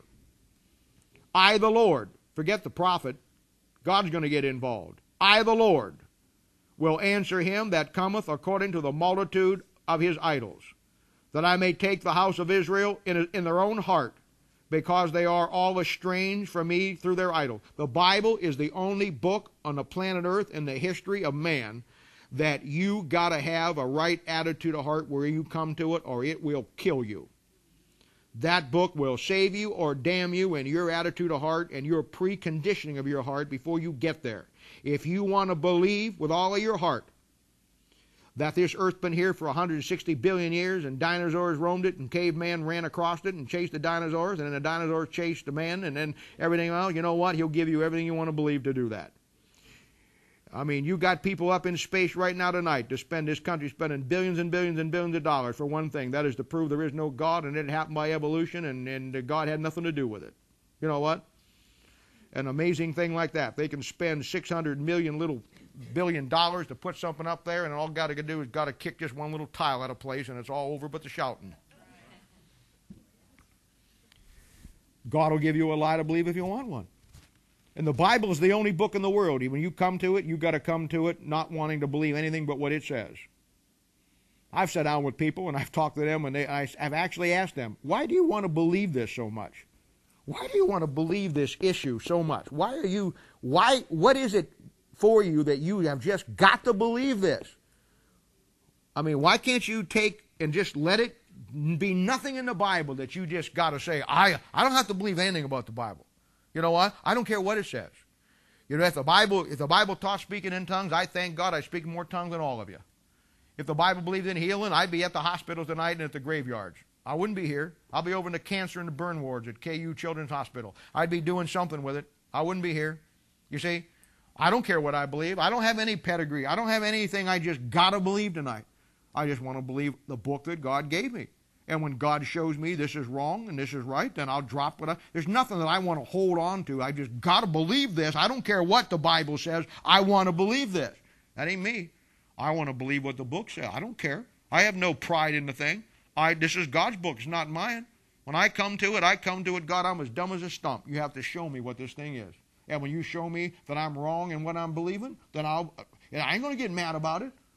I, the Lord, forget the prophet, God's going to get involved. I, the Lord, will answer him that cometh according to the multitude of his idols, that I may take the house of Israel in, in their own heart, because they are all estranged from me through their idol. The Bible is the only book on the planet Earth in the history of man that you got to have a right attitude of heart where you come to it, or it will kill you. That book will save you or damn you in your attitude of heart and your preconditioning of your heart before you get there. If you want to believe with all of your heart that this earth's been here for one hundred sixty billion years and dinosaurs roamed it and caveman ran across it and chased the dinosaurs and then the dinosaurs chased the man and then everything else, you know what? He'll give you everything you want to believe to do that. I mean, you got people up in space right now tonight to spend this country spending billions and billions and billions of dollars for one thing. That is to prove there is no God and it happened by evolution and, and God had nothing to do with it. You know what? An amazing thing like that. They can spend six hundred million little billion dollars to put something up there, and all got to do is got to kick just one little tile out of place, and it's all over but the shouting. God will give you a lie to believe if you want one. And the Bible is the only book in the world. When you come to it, you've got to come to it not wanting to believe anything but what it says. I've sat down with people, and I've talked to them, and they, I, I've actually asked them, why do you want to believe this so much? Why do you want to believe this issue so much? Why are you, why, what is it for you that you have just got to believe this? I mean, why can't you take and just let it be nothing in the Bible that you just got to say, I, I don't have to believe anything about the Bible. You know what? I don't care what it says. You know, if the Bible, if the Bible taught speaking in tongues, I thank God I speak more tongues than all of you. If the Bible believed in healing, I'd be at the hospitals tonight and at the graveyards. I wouldn't be here. I'll be over in the cancer and the burn wards at K U Children's Hospital. I'd be doing something with it. I wouldn't be here. You see? I don't care what I believe. I don't have any pedigree. I don't have anything I just got to believe tonight. I just want to believe the book that God gave me. And when God shows me this is wrong and this is right, then I'll drop what I... There's nothing that I want to hold on to. I just got to believe this. I don't care what the Bible says. I want to believe this. That ain't me. I want to believe what the book says. I don't care. I have no pride in the thing. I, this is God's book. It's not mine. When I come to it, I come to it, God, I'm as dumb as a stump. You have to show me what this thing is. And when you show me that I'm wrong in what I'm believing, then I'll... And I ain't going to get mad about it.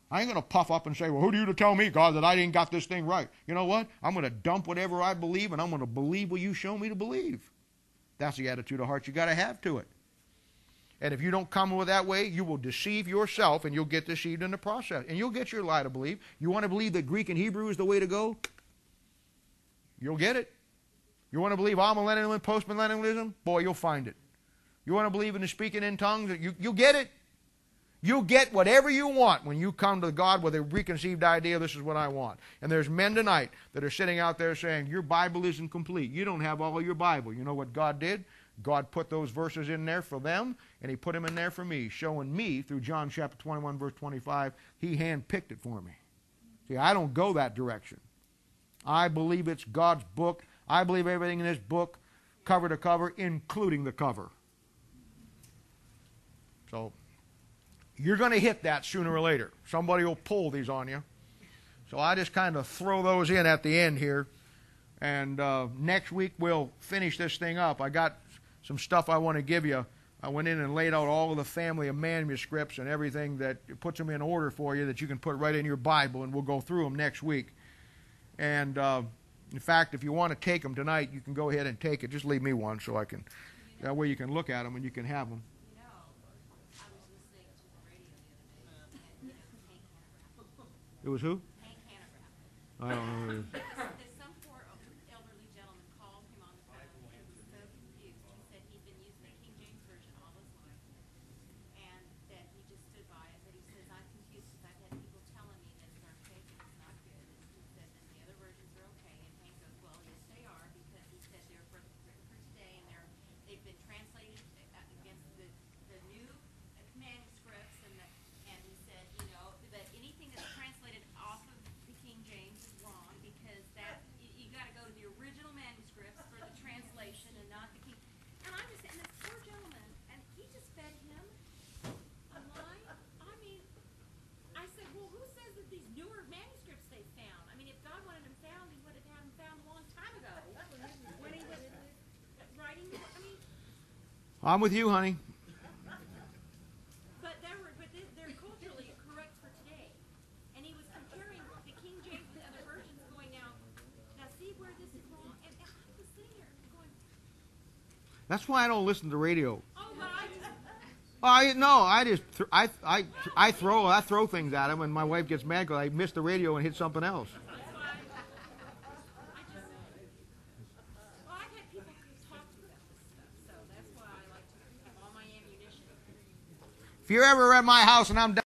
I ain't going to puff up and say, well, who do you to tell me, God, that I didn't got this thing right? You know what? I'm going to dump whatever I believe, and I'm going to believe what you show me to believe. That's the attitude of heart you got to have to it. And if you don't come with that way, you will deceive yourself, and you'll get deceived in the process. And you'll get your lie to believe. You want to believe that Greek and Hebrew is the way to go? You'll get it. You want to believe amillennialism, postmillennialism? Boy, you'll find it. You want to believe in the speaking in tongues? You, you'll get it. You'll get whatever you want when you come to God with a preconceived idea, this is what I want. And there's men tonight that are sitting out there saying, your Bible isn't complete. You don't have all of your Bible. You know what God did? God put those verses in there for them, and he put them in there for me, showing me through John chapter twenty-one, verse twenty-five, he handpicked it for me. See, I don't go that direction. I believe it's God's book. I believe everything in this book, cover to cover, including the cover. So, you're going to hit that sooner or later. Somebody will pull these on you. So I just kind of throw those in at the end here. And uh, next week we'll finish this thing up. I got some stuff I want to give you. I went in and laid out all of the family of manuscripts and everything that puts them in order for you that you can put right in your Bible, and we'll go through them next week. And uh, in fact, if you want to take them tonight, you can go ahead and take it. Just leave me one so I can, that way you can look at them and you can have them. You know, I was listening to the radio the other day, and, you know, Hank Hanegraaff. It was who? Hank Hanegraaff. I don't know who it is. There's some poor elderly gentleman called him on the phone and was so confused. He said he'd been using the King James Version all his life, and that he just stood by it. But he says, I'm confused because I've had people telling me that it's archaic and it's not good. And he said that the other versions are okay. And Hank goes, well, yes, they are, because he said they're for, written for today, and they're they've been translated against the the new manuscripts, and the, and he said, you know, that anything that's translated off of the King James is wrong, because that you, you got to go to the original manuscripts for the translation and not the King. And I'm just saying, this poor gentleman, and he just fed him a lie. I mean, I said, well, who says that these newer manuscripts they found? I mean, if God wanted them found, he would have had them found a long time ago. When he was writing, I mean. I'm with you, honey. But they were, but they- they're culturally correct for today. And he was comparing the King James with other versions, going out, now see where this is wrong? And and I was sitting here going, That's why I don't listen to the radio. oh, but I just, I no, I just th- I I I throw I throw things at him, and my wife gets mad because I missed the radio and hit something else. that's why I, I just, well, I've had people talk to me about this stuff, so that's why I like to have all my ammunition. If you're ever at my house and I'm